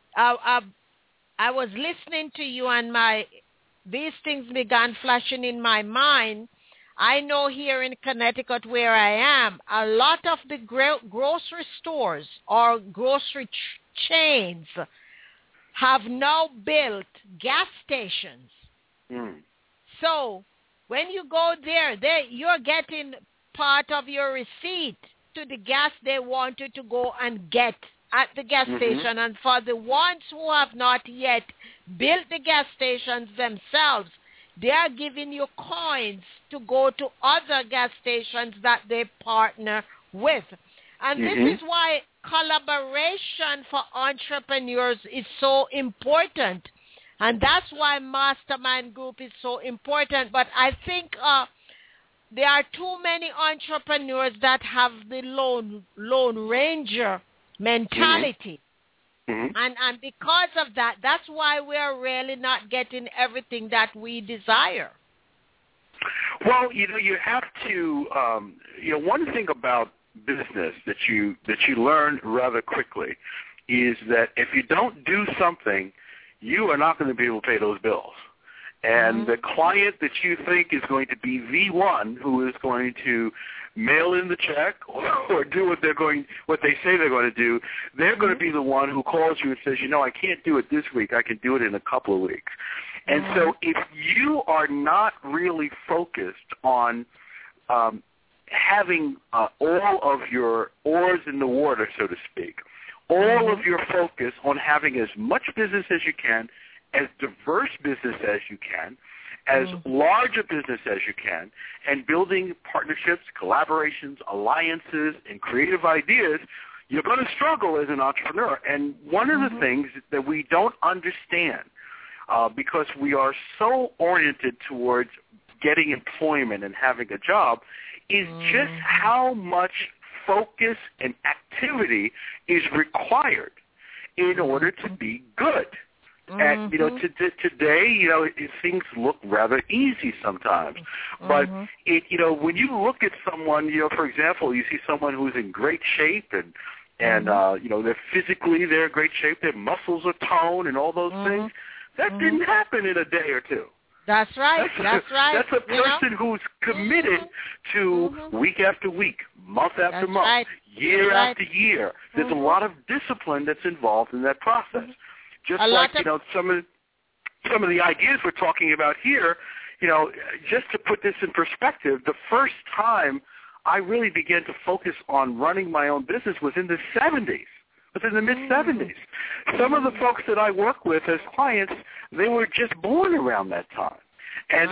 S3: I was listening to you and these things began flashing in my mind. I know here in Connecticut where I am, a lot of the grocery stores or grocery chains have now built gas stations. So when you go there, you're getting part of your receipt to the gas they wanted to go and get at the gas station. And for the ones who have not yet built the gas stations themselves, they are giving you coins to go to other gas stations that they partner with. And this is why collaboration for entrepreneurs is so important. And that's why Mastermind Group is so important. But I think there are too many entrepreneurs that have the Lone Ranger mentality. And because of that, that's why we're really not getting everything that we desire.
S7: Well, you have to, one thing about business that you learn rather quickly is that if you don't do something, you are not going to be able to pay those bills. And the client that you think is going to be the one who is going to mail in the check or do what they say they're going to do, they're going to be the one who calls you and says, I can't do it this week. I can do it in a couple of weeks. And so if you are not really focused on having all of your oars in the water, so to speak, all of your focus on having as much business as you can, as diverse business as you can, as large a business as you can, and building partnerships, collaborations, alliances, and creative ideas, you're going to struggle as an entrepreneur. And one of the things that we don't understand, because we are so oriented towards getting employment and having a job, is just how much focus and activity is required in order to be good. And, today, things look rather easy sometimes. But, when you look at someone, for example, you see someone who's in great shape and they're physically, they're in great shape, their muscles are toned and all those things. That didn't happen in a day or two.
S3: That's right. That's right.
S7: That's a person who's committed to week after week, month after month, year after year. There's a lot of discipline that's involved in that process. Just like, some of the ideas we're talking about here, just to put this in perspective, the first time I really began to focus on running my own business was in the 70s. Within the mid-'70s. Some of the folks that I work with as clients, they were just born around that time. And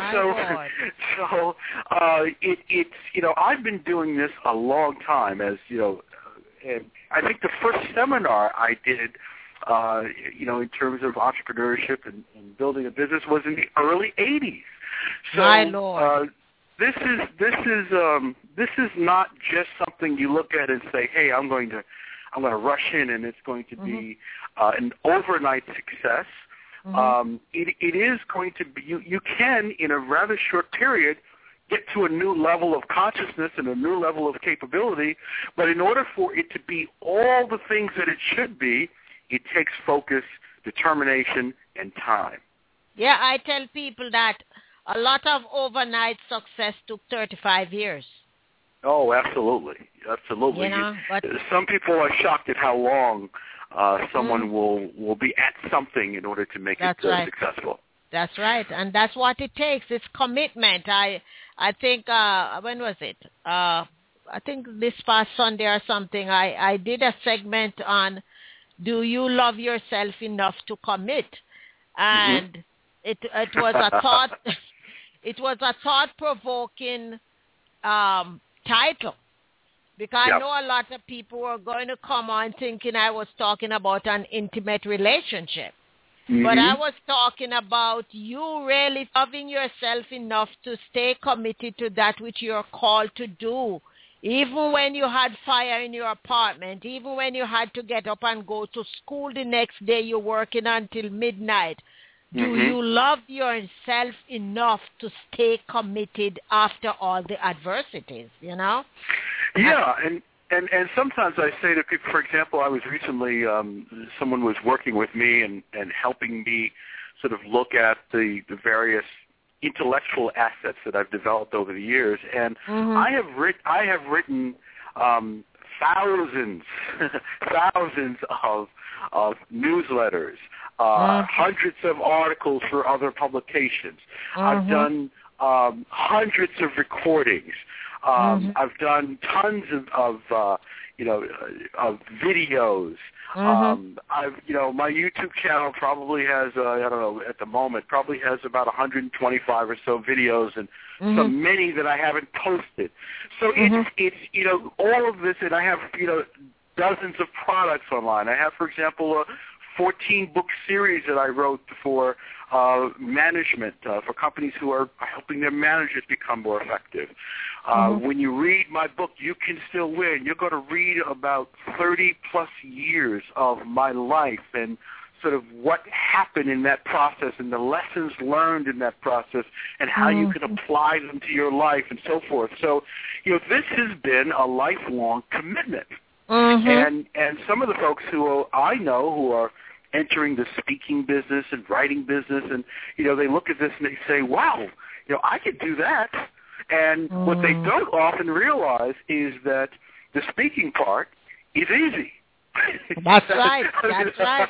S7: I've been doing this a long time, as and I think the first seminar I did, in terms of entrepreneurship and building a business was in the early 80s. So,
S3: my Lord.
S7: This is not just something you look at and say, hey, I'm going to rush in and it's going to be an overnight success. It is going to be, you can, in a rather short period, get to a new level of consciousness and a new level of capability, but in order for it to be all the things that it should be, it takes focus, determination, and time.
S3: Yeah, I tell people that a lot of overnight success took 35 years.
S7: Oh, absolutely. Absolutely.
S3: But
S7: some people are shocked at how long someone will be at something in order to make it successful.
S3: That's right. And that's what it takes. It's commitment. I think, when was it? I think this past Sunday or something, I did a segment on, do you love yourself enough to commit? And it was a thought, it was a thought-provoking title, because I know a lot of people were going to come on thinking I was talking about an intimate relationship. But I was talking about you really loving yourself enough to stay committed to that which you're called to do. Even when you had fire in your apartment, even when you had to get up and go to school the next day, you're working until midnight. Do you love yourself enough to stay committed after all the adversities, Yeah,
S7: and sometimes I say to people, for example, I was recently, someone was working with me and helping me sort of look at the various intellectual assets that I've developed over the years, and I have written thousands of newsletters, hundreds of articles for other publications. I've done hundreds of recordings. I've done tons of videos. My YouTube channel probably has, I don't know, at the moment, probably has about 125 or so videos, and so many that I haven't posted. So it's all of this, and I have, dozens of products online. I have, for example, a 14-book series that I wrote for management, for companies who are helping their managers become more effective. When you read my book, You Can Still Win, you're going to read about 30-plus years of my life and sort of what happened in that process and the lessons learned in that process and how you can apply them to your life and so forth. So, this has been a lifelong commitment. And some of the folks who I know who are entering the speaking business and writing business, and, they look at this and they say, wow, I could do that. And what they don't often realize is that the speaking part is easy.
S3: That's right. That's right.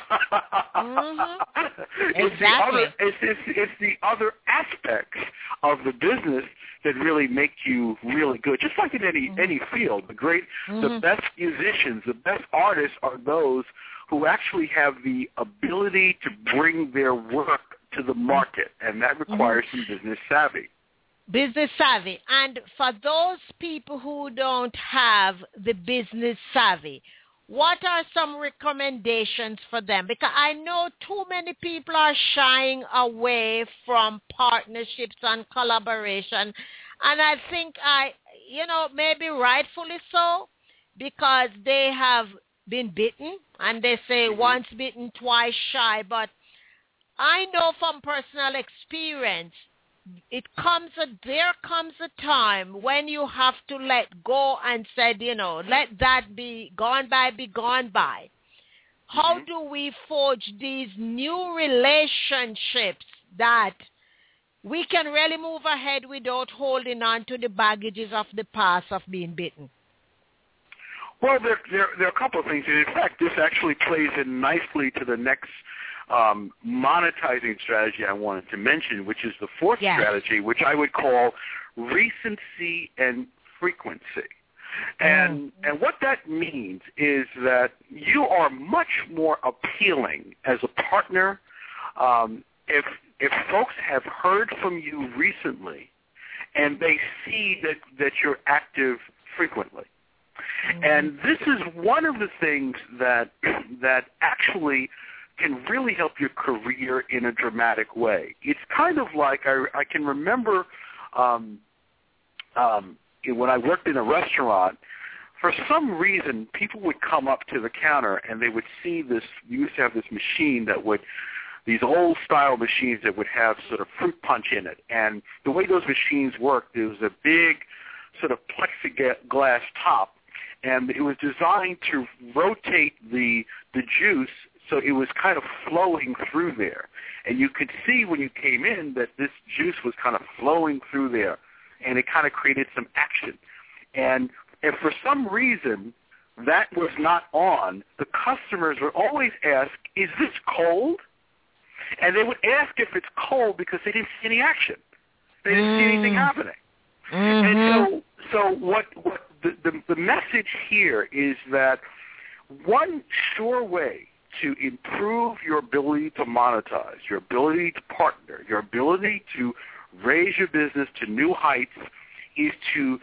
S3: Exactly.
S7: It's the other aspects of the business that really make you really good. Just like in any field, the best musicians, the best artists are those who actually have the ability to bring their work to the market, and that requires some business savvy.
S3: Business savvy. And for those people who don't have the business savvy, what are some recommendations for them? Because I know too many people are shying away from partnerships and collaboration. And I think maybe rightfully so, because they have been bitten, and they say once bitten, twice shy. But I know from personal experience, there comes a time when you have to let go and said, let that be gone by, be gone by. How do we forge these new relationships that we can really move ahead without holding on to the baggages of the past of being bitten?
S7: Well, there are a couple of things. And in fact, this actually plays in nicely to the next monetizing strategy I wanted to mention, which is the fourth strategy, which I would call recency and frequency. And what that means is that you are much more appealing as a partner if folks have heard from you recently and they see that you're active frequently. And this is one of the things that actually can really help your career in a dramatic way. It's kind of like I can remember when I worked in a restaurant, for some reason people would come up to the counter and they would see this. We used to have this machine these old style machines that would have sort of fruit punch in it. And the way those machines worked, there was a big sort of plexiglass top, and it was designed to rotate the juice so it was kind of flowing through there. And you could see when you came in that this juice was kind of flowing through there, and it kind of created some action. And if for some reason that was not on, the customers would always ask, is this cold? And they would ask if it's cold because they didn't see any action. They didn't see anything happening. And so what the message here is that one sure way to improve your ability to monetize, your ability to partner, your ability to raise your business to new heights is to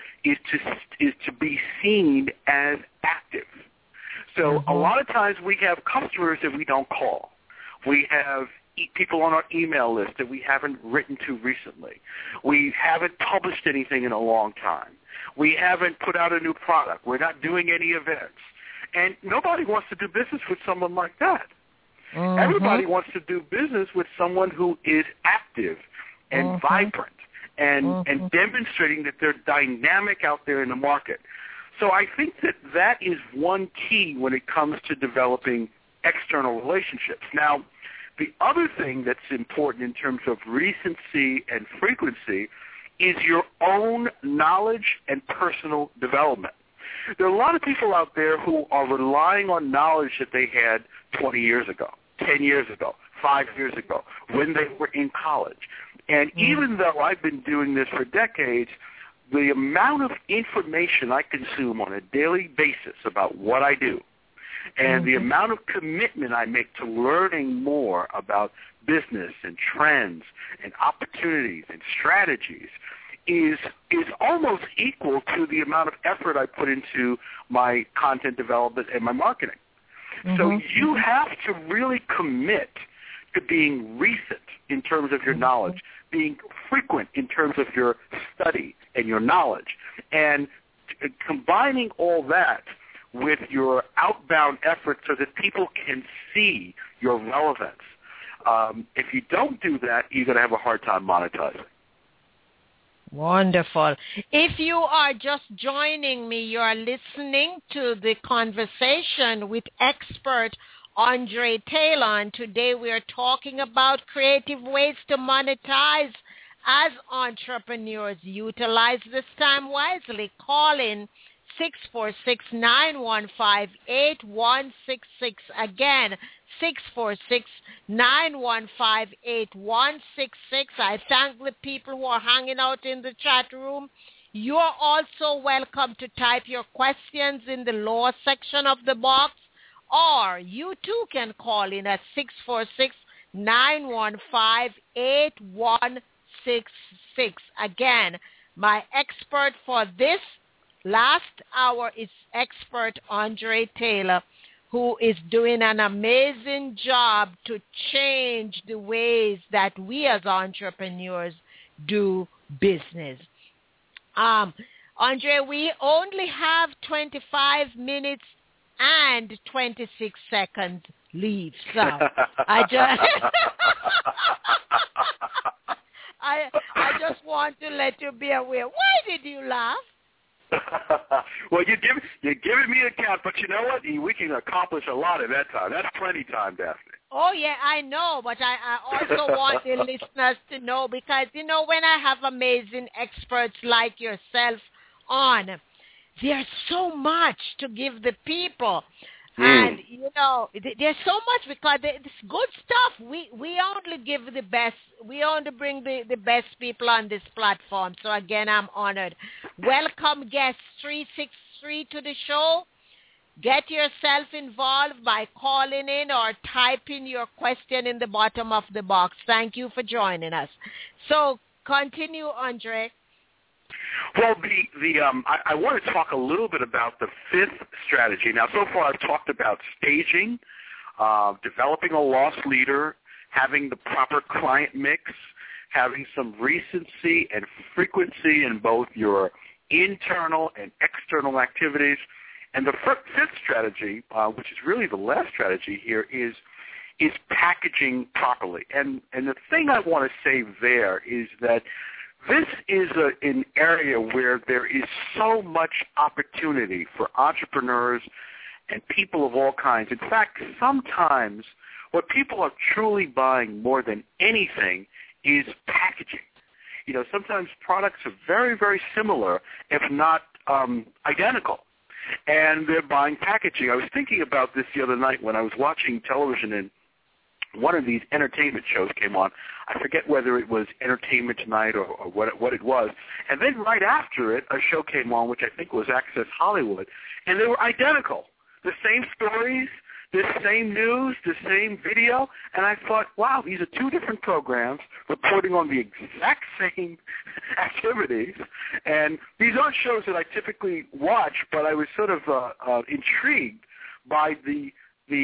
S7: be seen as active. So a lot of times we have customers that we don't call. We have people on our email list that we haven't written to recently. We haven't published anything in a long time. We haven't put out a new product. We're not doing any events. And nobody wants to do business with someone like that. Everybody wants to do business with someone who is active and vibrant and demonstrating that they're dynamic out there in the market. So I think that is one key when it comes to developing external relationships. Now, the other thing that's important in terms of recency and frequency is your own knowledge and personal development. There are a lot of people out there who are relying on knowledge that they had 20 years ago, 10 years ago, 5 years ago, when they were in college. And even though I've been doing this for decades, the amount of information I consume on a daily basis about what I do and the amount of commitment I make to learning more about business and trends and opportunities and strategies is almost equal to the amount of effort I put into my content development and my marketing. So you have to really commit to being recent in terms of your knowledge, being frequent in terms of your study and your knowledge, and combining all that with your outbound efforts so that people can see your relevance. If you don't do that, you're going to have a hard time monetizing.
S3: Wonderful. If you are just joining me, you are listening to the conversation with expert Andre Taylor, and today we are talking about creative ways to monetize as entrepreneurs. Utilize this time wisely. Call in 646-915-8166. Again, 646-915-8166. I thank the people who are hanging out in the chat room. You are also welcome to type your questions in the lower section of the box, or you too can call in at 646-915-8166. Again, my expert for this last hour is expert Andre Taylor, who is doing an amazing job to change the ways that we as entrepreneurs do business. Andre, we only have 25 minutes and 26 seconds leave. So I just want to let you be aware. Why did you laugh?
S7: Well, you're giving me a count, but you know what? We can accomplish a lot in that time. That's plenty time, Daphne.
S3: Oh, yeah, I know, but I also want the listeners to know because, when I have amazing experts like yourself on, there's so much to give the people. And, there's so much because it's good stuff. We only give the best. We only bring the best people on this platform. So, again, I'm honored. Welcome, guest 363 to the show. Get yourself involved by calling in or typing your question in the bottom of the box. Thank you for joining us. So, continue, Andre.
S7: Well, I want to talk a little bit about the fifth strategy. Now, so far I've talked about staging, developing a loss leader, having the proper client mix, having some recency and frequency in both your internal and external activities. And the fifth strategy, which is really the last strategy here, is packaging properly. And the thing I want to say there is that this is an area where there is so much opportunity for entrepreneurs and people of all kinds. In fact, sometimes what people are truly buying more than anything is packaging. Sometimes products are very, very similar, if not identical, and they're buying packaging. I was thinking about this the other night when I was watching television and one of these entertainment shows came on. I forget whether it was Entertainment Tonight or what it was. And then right after it, a show came on, which I think was Access Hollywood, and they were identical. The same stories, the same news, the same video. And I thought, wow, these are two different programs reporting on the exact same activities. And these aren't shows that I typically watch, but I was sort of intrigued by the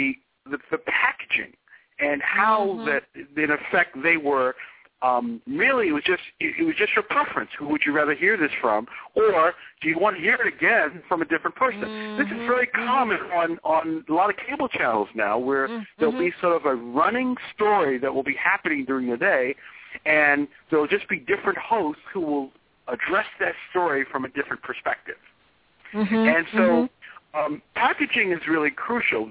S7: packaging. And how that, in effect, they were really it was just your preference. Who would you rather hear this from, or do you want to hear it again from a different person? This is very common on a lot of cable channels now, where there'll be sort of a running story that will be happening during the day, and there'll just be different hosts who will address that story from a different perspective. And so packaging is really crucial.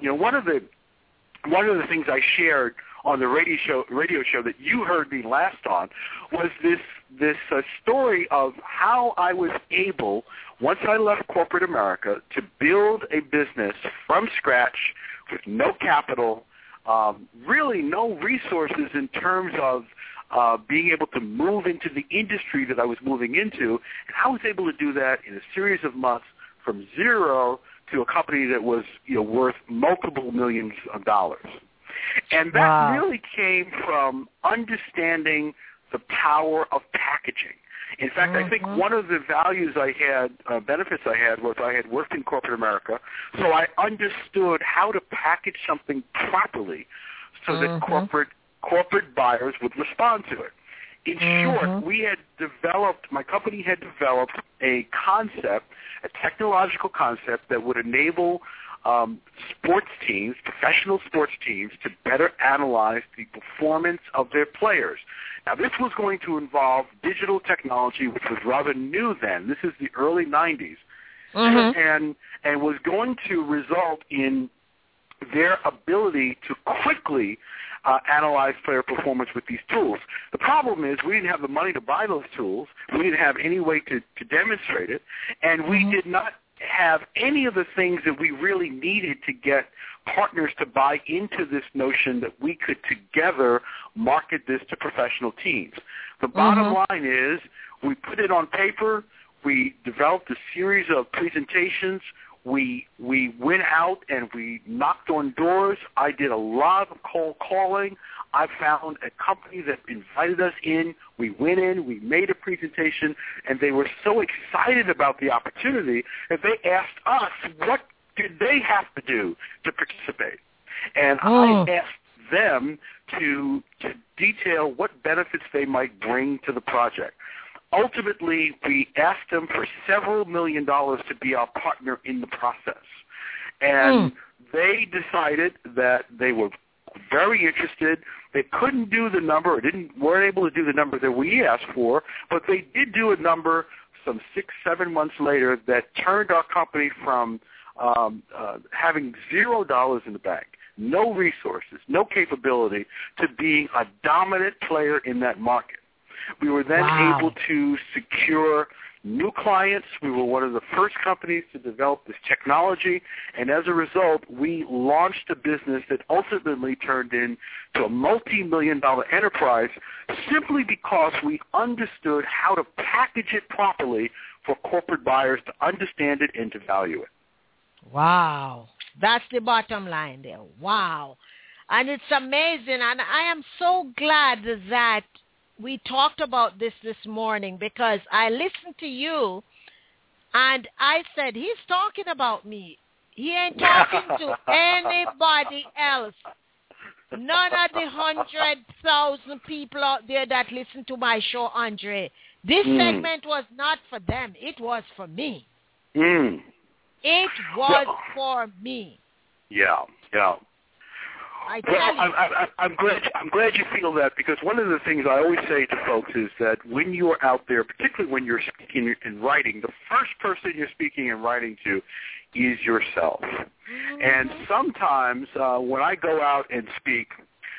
S7: One of the things I shared on the radio show that you heard me last on was this story of how I was able, once I left corporate America, to build a business from scratch with no capital, really no resources in terms of being able to move into the industry that I was moving into. And I was able to do that in a series of months from zero to a company that was worth multiple millions of dollars. And that really came from understanding the power of packaging. In fact, I think one of the values I had, benefits I had, was I had worked in corporate America, so I understood how to package something properly so that corporate buyers would respond to it. In short, my company had developed a concept, a technological concept that would enable sports teams, professional sports teams, to better analyze the performance of their players. Now, this was going to involve digital technology, which was rather new then. This is the early 90s, and was going to result in their ability to quickly analyze player performance with these tools. The problem is we didn't have the money to buy those tools. We didn't have any way to demonstrate it, and we did not have any of the things that we really needed to get partners to buy into this notion that we could together market this to professional teams. The bottom line is we put it on paper. We developed a series of presentations. We went out and we knocked on doors. I did a lot of cold calling. I found a company that invited us in. We went in, we made a presentation, and they were so excited about the opportunity that they asked us what did they have to do to participate. And I asked them to detail what benefits they might bring to the project. ultimately, we asked them for several $1 million to be our partner in the process. And they decided that they were very interested. They couldn't do the number, or weren't able to do the number that we asked for, but they did do a number some 6-7 months later that turned our company from having $0 in the bank, no resources, no capability, to being a dominant player in that market. We were then able to secure new clients. We were one of the first companies to develop this technology, and as a result, we launched a business that ultimately turned into a multi-million-dollar enterprise simply because we understood how to package it properly for corporate buyers to understand it and to value it.
S3: Wow. That's the bottom line there. Wow. And it's amazing, and I am so glad that we talked about this morning, because I listened to you and I said, he's talking about me. He ain't talking to anybody else. None of the 100,000 people out there that listen to my show, Andre. This segment was not for them. It was for me. It was for me.
S7: Yeah. I'm glad you feel that, because one of the things I always say to folks is that when you are out there, particularly when you're speaking and writing, the first person you're speaking and writing to is yourself. And sometimes when I go out and speak,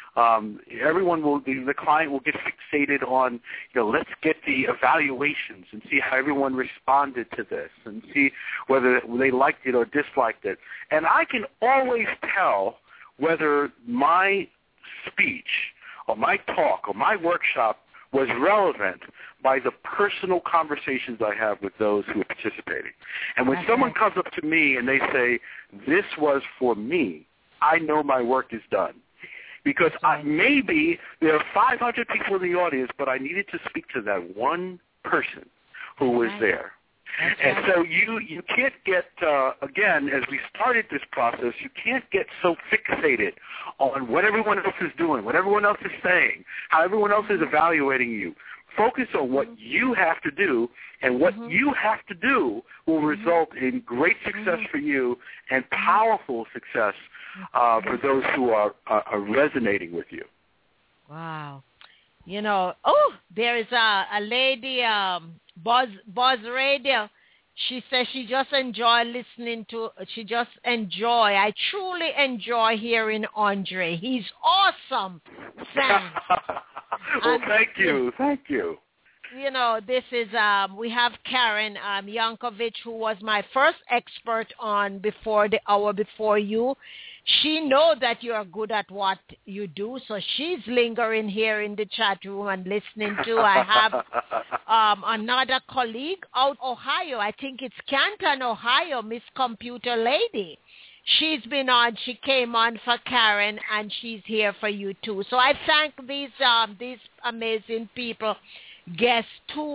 S7: the client will get fixated on, let's get the evaluations and see how everyone responded to this and see whether they liked it or disliked it. And I can always tell whether my speech or my talk or my workshop was relevant by the personal conversations I have with those who are participating. And when someone comes up to me and they say, this was for me, I know my work is done. Because maybe there are 500 people in the audience, but I needed to speak to that one person who was there. And so you can't get, again, as we started this process, you can't get so fixated on what everyone else is doing, what everyone else is saying, how everyone else is evaluating you. Focus on what you have to do, and what you have to do will result in great success for you and powerful success for those who are resonating with you.
S3: Wow. There is a lady, Buzz Radio. She says she just enjoy listening to, I truly enjoy hearing Andre. He's awesome, Sam.
S7: Well, thank you.
S3: This is, we have Karen Yankovic, who was my first expert on Before the Hour Before You. She knows that you are good at what you do, so she's lingering here in the chat room and listening to. I have another colleague out Ohio. I think it's Canton, Ohio, Miss Computer Lady. She's been on. She came on for Karen, and she's here for you too. So I thank these amazing people, guest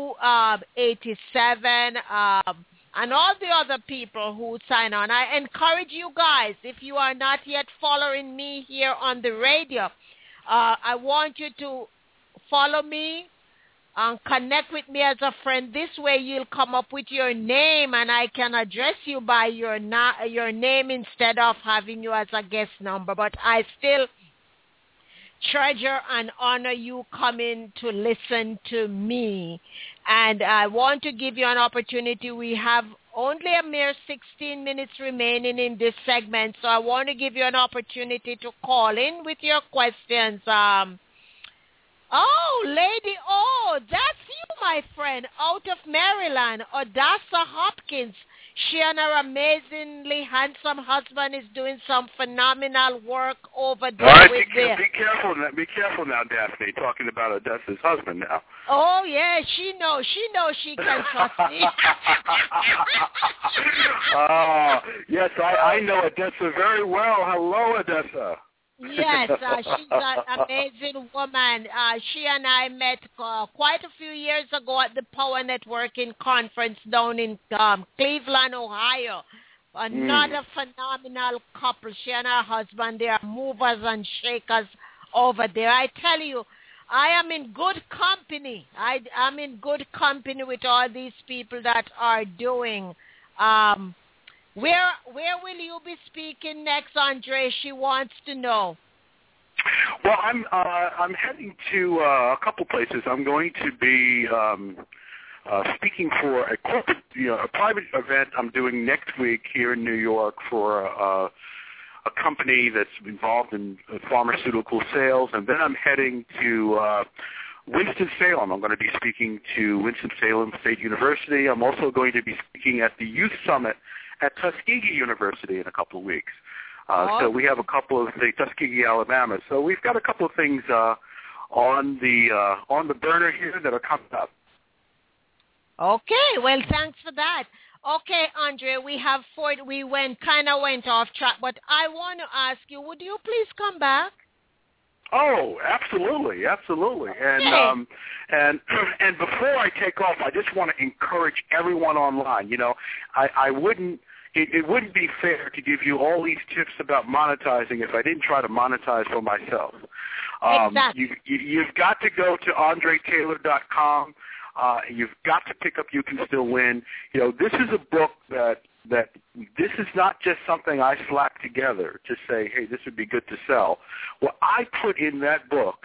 S3: 287. And all the other people who sign on. I encourage you guys, if you are not yet following me here on the radio, I want you to follow me and connect with me as a friend. This way you'll come up with your name, and I can address you by your name instead of having you as a guest number. But I still treasure and honor you coming to listen to me. And I want to give you an opportunity. We have only a mere 16 minutes remaining in this segment, so I want to give you an opportunity to call in with your questions. Lady that's you, my friend, out of Maryland, Odessa Hopkins. She and her amazingly handsome husband is doing some phenomenal work over there.
S7: All right, be careful now, Daphne, talking about Odessa's husband now.
S3: Oh, yeah, she knows she can trust me.
S7: Yes, I know Odessa very well. Hello, Odessa.
S3: Yes, she's an amazing woman. She and I met quite a few years ago at the Power Networking Conference down in Cleveland, Ohio. Another phenomenal couple. She and her husband, they are movers and shakers over there. I tell you, I am in good company. I'm in good company with all these people that are doing. Where will you be speaking next, Andre? She wants to know.
S7: Well, I'm heading to a couple places. I'm going to be speaking for a corporate, a private event I'm doing next week here in New York for a company that's involved in pharmaceutical sales, and then I'm heading to Winston-Salem. I'm going to be speaking to Winston-Salem State University. I'm also going to be speaking at the Youth Summit at Tuskegee University in a couple of weeks. So we have a couple of Tuskegee, Alabama. So we've got a couple of things on the burner here that are coming up.
S3: Okay, well, thanks for that. Okay, Andre, we went off track, but I want to ask you, would you please come back?
S7: Oh, absolutely. Okay. And before I take off, I just want to encourage everyone online. I wouldn't. It wouldn't be fair to give you all these tips about monetizing if I didn't try to monetize for myself.
S3: Exactly.
S7: You've got to go to AndreTaylor.com. You've got to pick up You Can Still Win. This is a book that this is not just something I slapped together to say, hey, this would be good to sell. What I put in that book,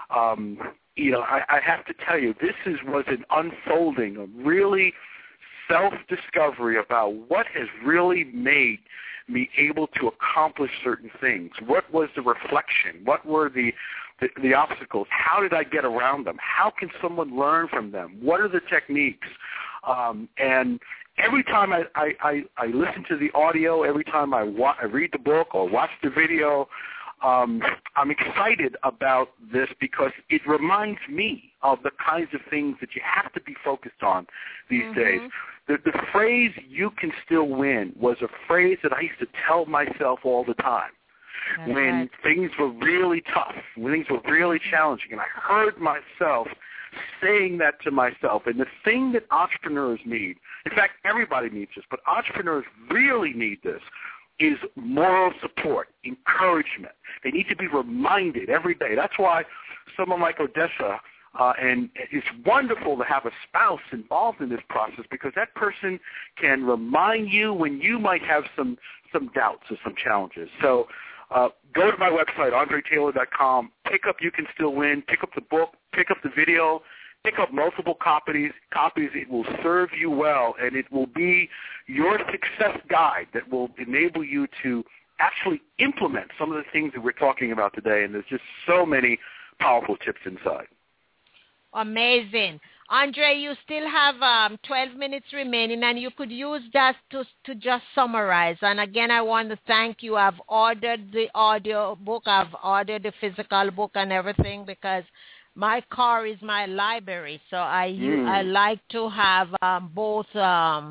S7: I have to tell you, this was an unfolding of really self-discovery about what has really made me able to accomplish certain things. What was the reflection? What were the obstacles? How did I get around them? How can someone learn from them? What are the techniques? And every time I listen to the audio, every time I read the book or watch the video, I'm excited about this because it reminds me of the kinds of things that you have to be focused on these days. The phrase "you can still win" was a phrase that I used to tell myself all the time.
S3: That's
S7: when
S3: right.
S7: things were really tough, when things were really challenging, and I heard myself saying that to myself. And the thing that entrepreneurs need, in fact, everybody needs this, but entrepreneurs really need this, is moral support, encouragement. They need to be reminded every day. That's why someone like Odessa, and it's wonderful to have a spouse involved in this process because that person can remind you when you might have some doubts or some challenges. So go to my website, AndreTaylor.com, pick up You Can Still Win, pick up the book, pick up the video, pick up multiple copies. It will serve you well, and it will be your success guide that will enable you to actually implement some of the things that we're talking about today, and there's just so many powerful tips inside.
S3: Amazing. Andre, you still have 12 minutes remaining, and you could use that to just summarize. And again, I want to thank you. I've ordered the audio book. I've ordered the physical book and everything because my car is my library. So I like to have both a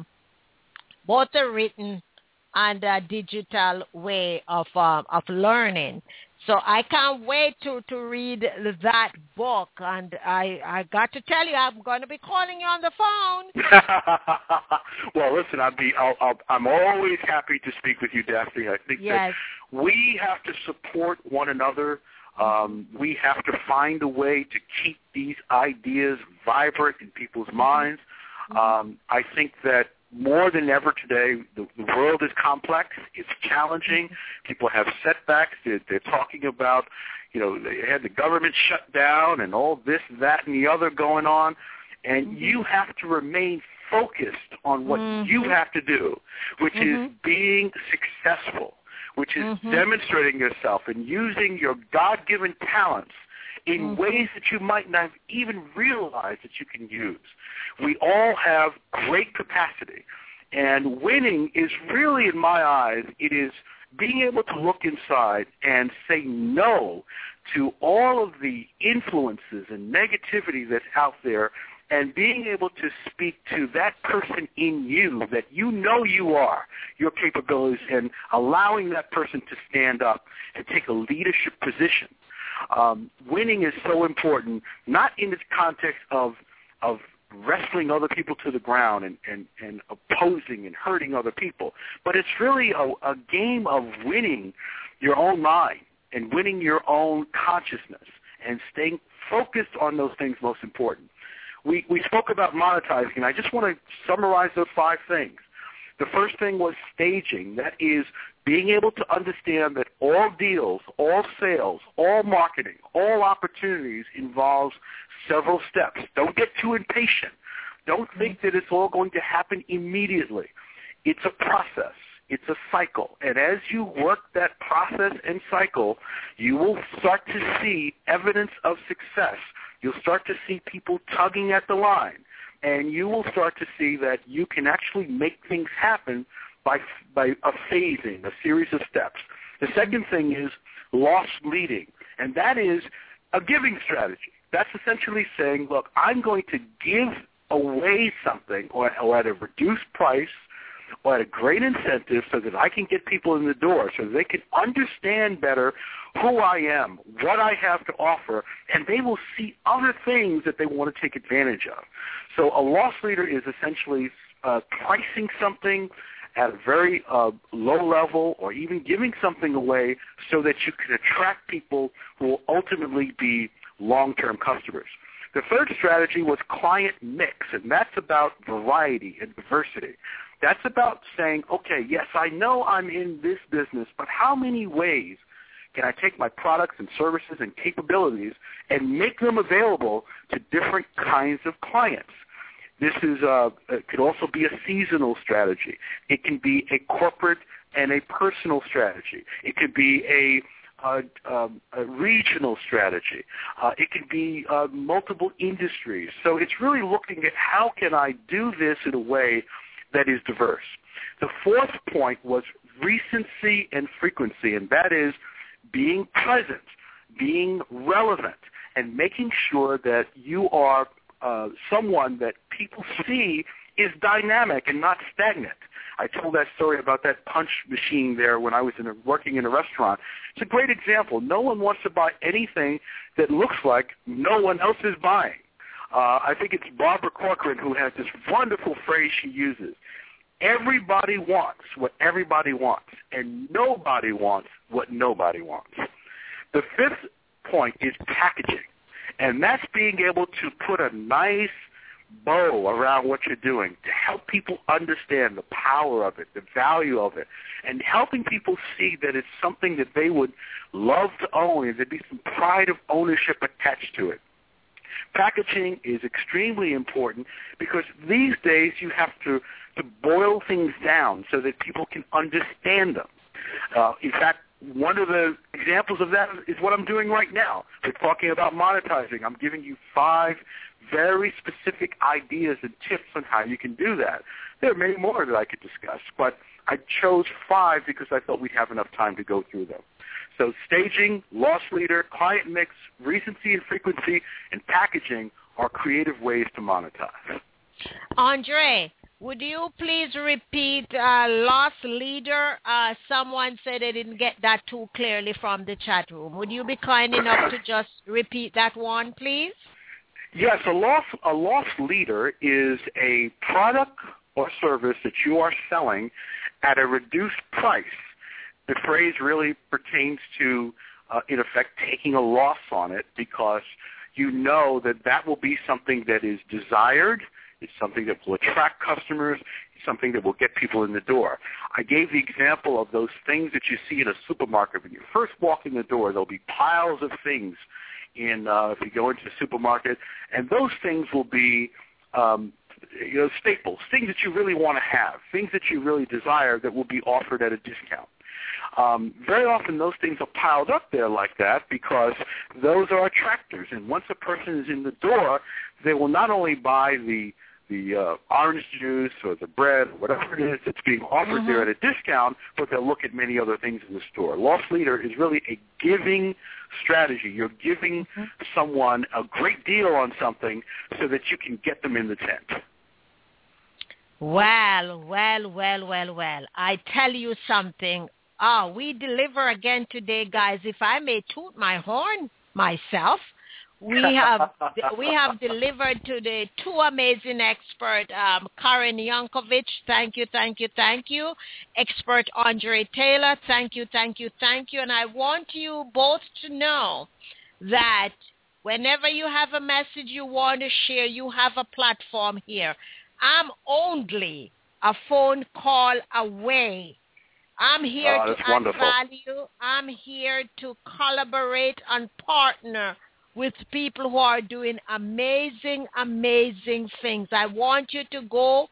S3: written and a digital way of learning. So I can't wait to read that book, and I got to tell you, I'm going to be calling you on the phone.
S7: Well, listen, I'm always happy to speak with you, Daphne. I think that we have to support one another. We have to find a way to keep these ideas vibrant in people's minds. I think that more than ever today, the world is complex. It's challenging. People have setbacks. They're talking about, they had the government shut down and all this, that, and the other going on. And you have to remain focused on what you have to do, which is being successful, which is demonstrating yourself and using your God-given talents in ways that you might not even realize that you can use. We all have great capacity, and winning is really, in my eyes, it is being able to look inside and say no to all of the influences and negativity that's out there and being able to speak to that person in you that you know you are, your capabilities, and allowing that person to stand up and take a leadership position. Winning is so important, not in the context of wrestling other people to the ground and opposing and hurting other people, but it's really a game of winning your own mind and winning your own consciousness and staying focused on those things most important. We spoke about monetizing, and I just want to summarize those 5 things. The first thing was staging. That is being able to understand that all deals, all sales, all marketing, all opportunities involves several steps. Don't get too impatient. Don't think that it's all going to happen immediately. It's a process. It's a cycle. And as you work that process and cycle, you will start to see evidence of success. You'll start to see people tugging at the line. And you will start to see that you can actually make things happen by a phasing, a series of steps. The second thing is loss leading, and that is a giving strategy. That's essentially saying, look, I'm going to give away something or at a reduced price or at a great incentive so that I can get people in the door, so that they can understand better who I am, what I have to offer, and they will see other things that they want to take advantage of. So a loss leader is essentially pricing something at a very low level or even giving something away so that you can attract people who will ultimately be long-term customers. The third strategy was client mix, and that's about variety and diversity. That's about saying, okay, yes, I know I'm in this business, but how many ways can I take my products and services and capabilities and make them available to different kinds of clients? This is it could also be a seasonal strategy. It can be a corporate and a personal strategy. It could be a regional strategy. It can be multiple industries. So it's really looking at how can I do this in a way that is diverse. The fourth point was recency and frequency, and that is being present, being relevant, and making sure that you are someone that people see is dynamic and not stagnant. I told that story about that punch machine there when I was working in a restaurant. It's a great example. No one wants to buy anything that looks like no one else is buying. I think it's Barbara Corcoran who has this wonderful phrase she uses. Everybody wants what everybody wants, and nobody wants what nobody wants. The fifth point is packaging, and that's being able to put a nice bow around what you're doing to help people understand the power of it, the value of it, and helping people see that it's something that they would love to own and there'd be some pride of ownership attached to it. Packaging is extremely important because these days you have to boil things down so that people can understand them. In fact, one of the examples of that is what I'm doing right now. We're talking about monetizing. I'm giving you 5 very specific ideas and tips on how you can do that. There are many more that I could discuss, but I chose 5 because I thought we'd have enough time to go through them. So staging, loss leader, client mix, recency and frequency, and packaging are creative ways to monetize.
S3: Andre, would you please repeat loss leader? Someone said they didn't get that too clearly from the chat room. Would you be kind enough to just repeat that one, please?
S7: Yes, a loss leader is a product or service that you are selling at a reduced price. The phrase really pertains to, in effect, taking a loss on it because you know that will be something that is desired. It's something that will attract customers. It's something that will get people in the door. I gave the example of those things that you see in a supermarket. When you first walk in the door, there'll be piles of things if you go into the supermarket, and those things will be staples, things that you really want to have, things that you really desire that will be offered at a discount. Very often those things are piled up there like that because those are attractors, and once a person is in the door, they will not only buy the orange juice or the bread or whatever it is that's being offered there at a discount, but they'll look at many other things in the store. Loss leader is really a giving strategy. You're giving someone a great deal on something so that you can get them in the tent.
S3: Well. I tell you something. We deliver again today, guys. If I may toot my horn myself, we have delivered today 2 amazing experts, Karen Yankovic, thank you. Expert Andre Taylor, thank you. And I want you both to know that Whenever you have a message you want to share, you have a platform here. I'm only a phone call away. I'm here to add value. I'm here to collaborate and partner with people who are doing amazing, amazing things. I want you to go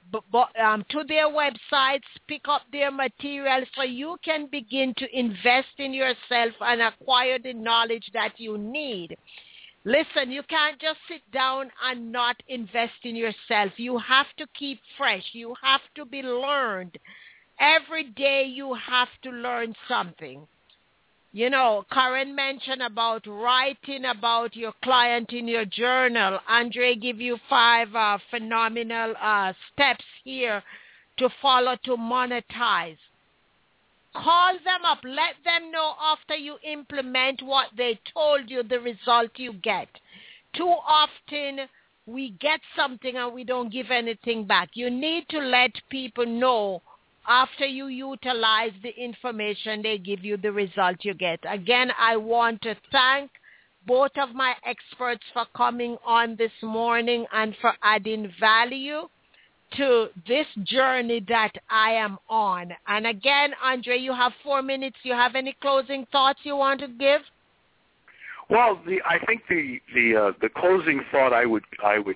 S3: to their websites, pick up their material so you can begin to invest in yourself and acquire the knowledge that you need. Listen, you can't just sit down and not invest in yourself. You have to keep fresh. You have to be learned. Every day you have to learn something. You know, Karen mentioned about writing about your client in your journal. Andre give you 5 phenomenal steps here to follow to monetize. Call them up. Let them know after you implement what they told you, the result you get. Too often we get something and we don't give anything back. You need to let people know after you utilize the information, they give you the result you get. Again, I want to thank both of my experts for coming on this morning and for adding value to this journey that I am on. And again, Andre, you have 4 minutes. You have any closing thoughts you want to give?
S7: Well, I think the closing thought I would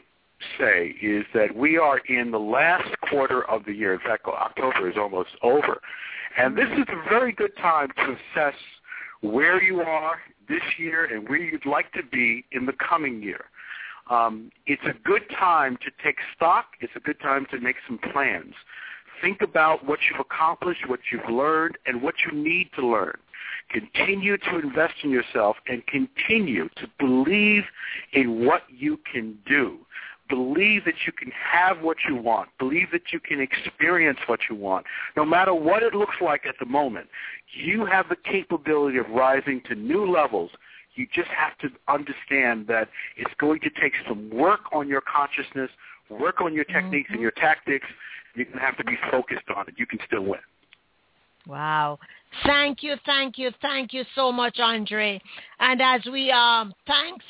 S7: say is that we are in the last quarter of the year. In fact, October is almost over. And this is a very good time to assess where you are this year and where you'd like to be in the coming year. It's a good time to take stock. It's a good time to make some plans. Think about what you've accomplished, what you've learned, and what you need to learn. Continue to invest in yourself and continue to believe in what you can do. Believe that you can have what you want. Believe that you can experience what you want. No matter what it looks like at the moment, you have the capability of rising to new levels. You just have to understand that it's going to take some work on your consciousness, work on your techniques and your tactics. You're going to have to be focused on it. You can still win.
S3: Wow. Thank you so much, Andre. And as we thanks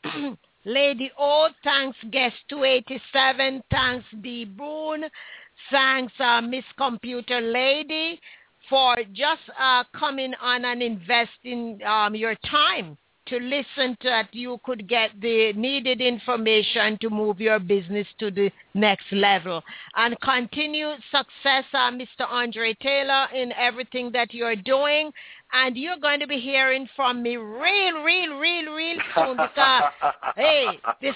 S3: Lady O, thanks Guest 287, thanks D. Boone, thanks Miss Computer Lady for just coming on and investing your time to listen to that you could get the needed information to move your business to the next level. And continued success, Mr. Andre Taylor, in everything that you're doing. And you're going to be hearing from me real soon because, hey, the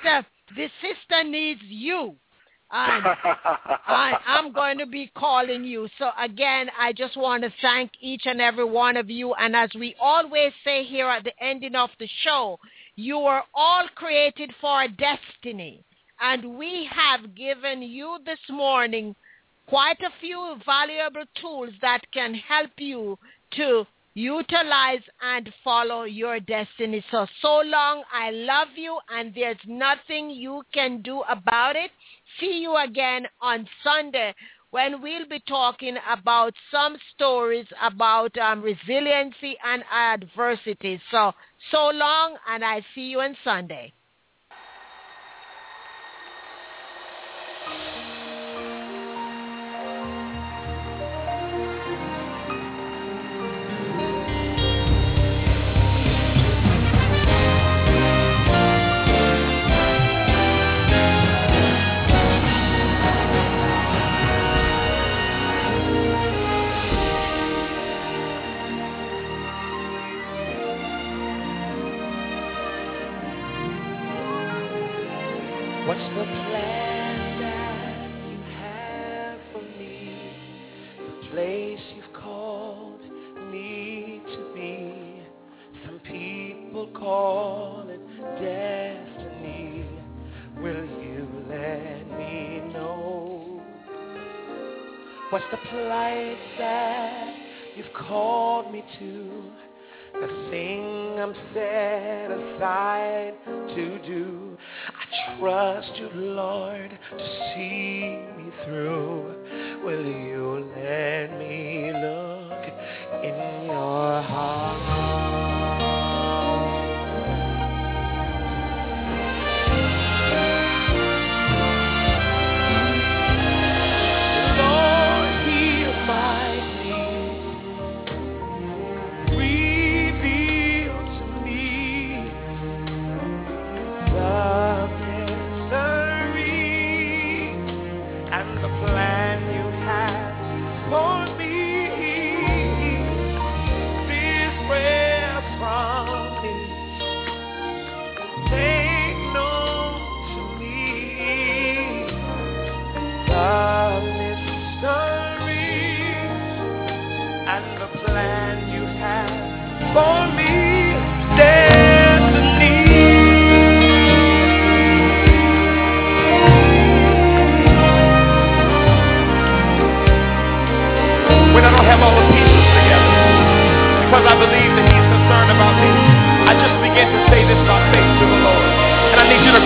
S3: sister needs you. And I'm going to be calling you. So again, I just want to thank each and every one of you. And as we always say here at the ending of the show, you are all created for a destiny. And we have given you this morning quite a few valuable tools that can help you to utilize and follow your destiny. So long, I love you, and there's nothing you can do about it. See you again on Sunday when we'll be talking about some stories about resiliency and adversity. So long, and I see you on Sunday.
S4: What's the plan that you have for me? The place you've called me to be. Some people call it destiny. Will you let me know? What's the place that you've called me to? The thing I'm set aside to do. I trust you, Lord, to see me through. Will you let me look in your heart?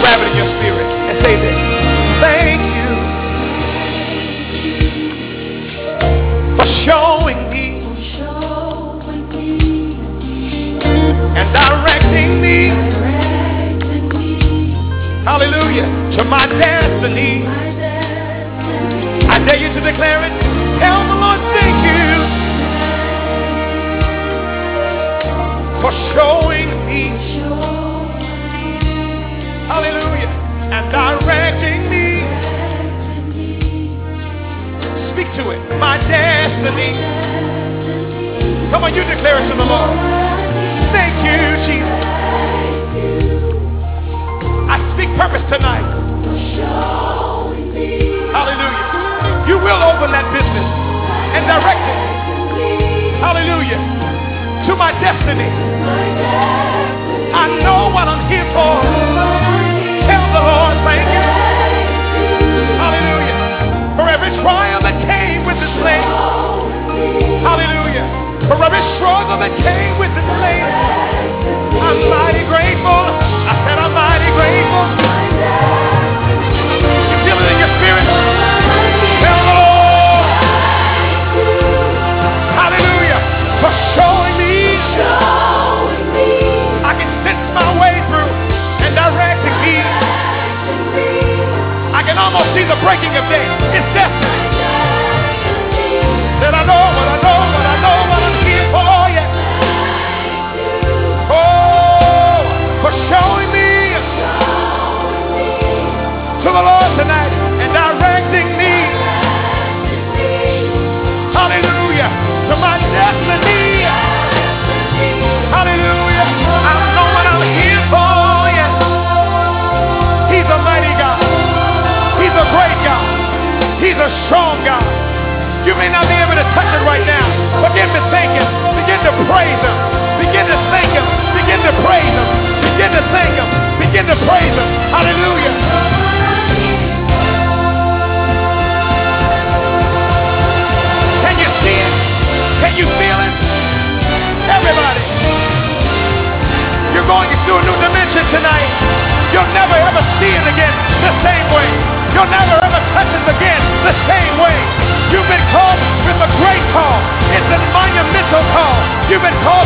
S4: Grab it in your spirit and say this. Thank you for showing me and directing me, hallelujah, to my destiny. I dare you to declare it. Tell the Lord, thank you for showing me, hallelujah, and directing me. Speak to it. My destiny. Come on, you declare it to the Lord. Thank you, Jesus. I speak purpose tonight. Hallelujah. You will open that business and direct it. Hallelujah. To my destiny. I know what I'm here for. Tell the Lord, thank you. Hallelujah. For every trial that came with this land. Hallelujah. For every struggle that came with this land. I'm mighty grateful. I said I'm mighty grateful. You feel it in your spirit? Tell the Lord. Hallelujah. For showing me. I can sense my way through and directing me. I can almost see the breaking of day. It's destiny. That I know what I know, what I know, what I'm here for, yeah. Oh, for showing me to the Lord tonight and directing me. Hallelujah. To my destiny. Hallelujah. I know what I'm here for, yeah. He's a mighty God. He's a great God. He's a strong God. You may not be able to touch it right now. Begin to thank Him. Begin to praise Him. Begin to thank Him. Begin to praise Him. Begin to thank Him. Begin to praise Him. Hallelujah. Can you see it? Can you feel it? Everybody. You're going into a new dimension tonight. You'll never ever see it again the same way. You'll never ever touch it again the same way. You've been called with a great call. It's a monumental call. You've been called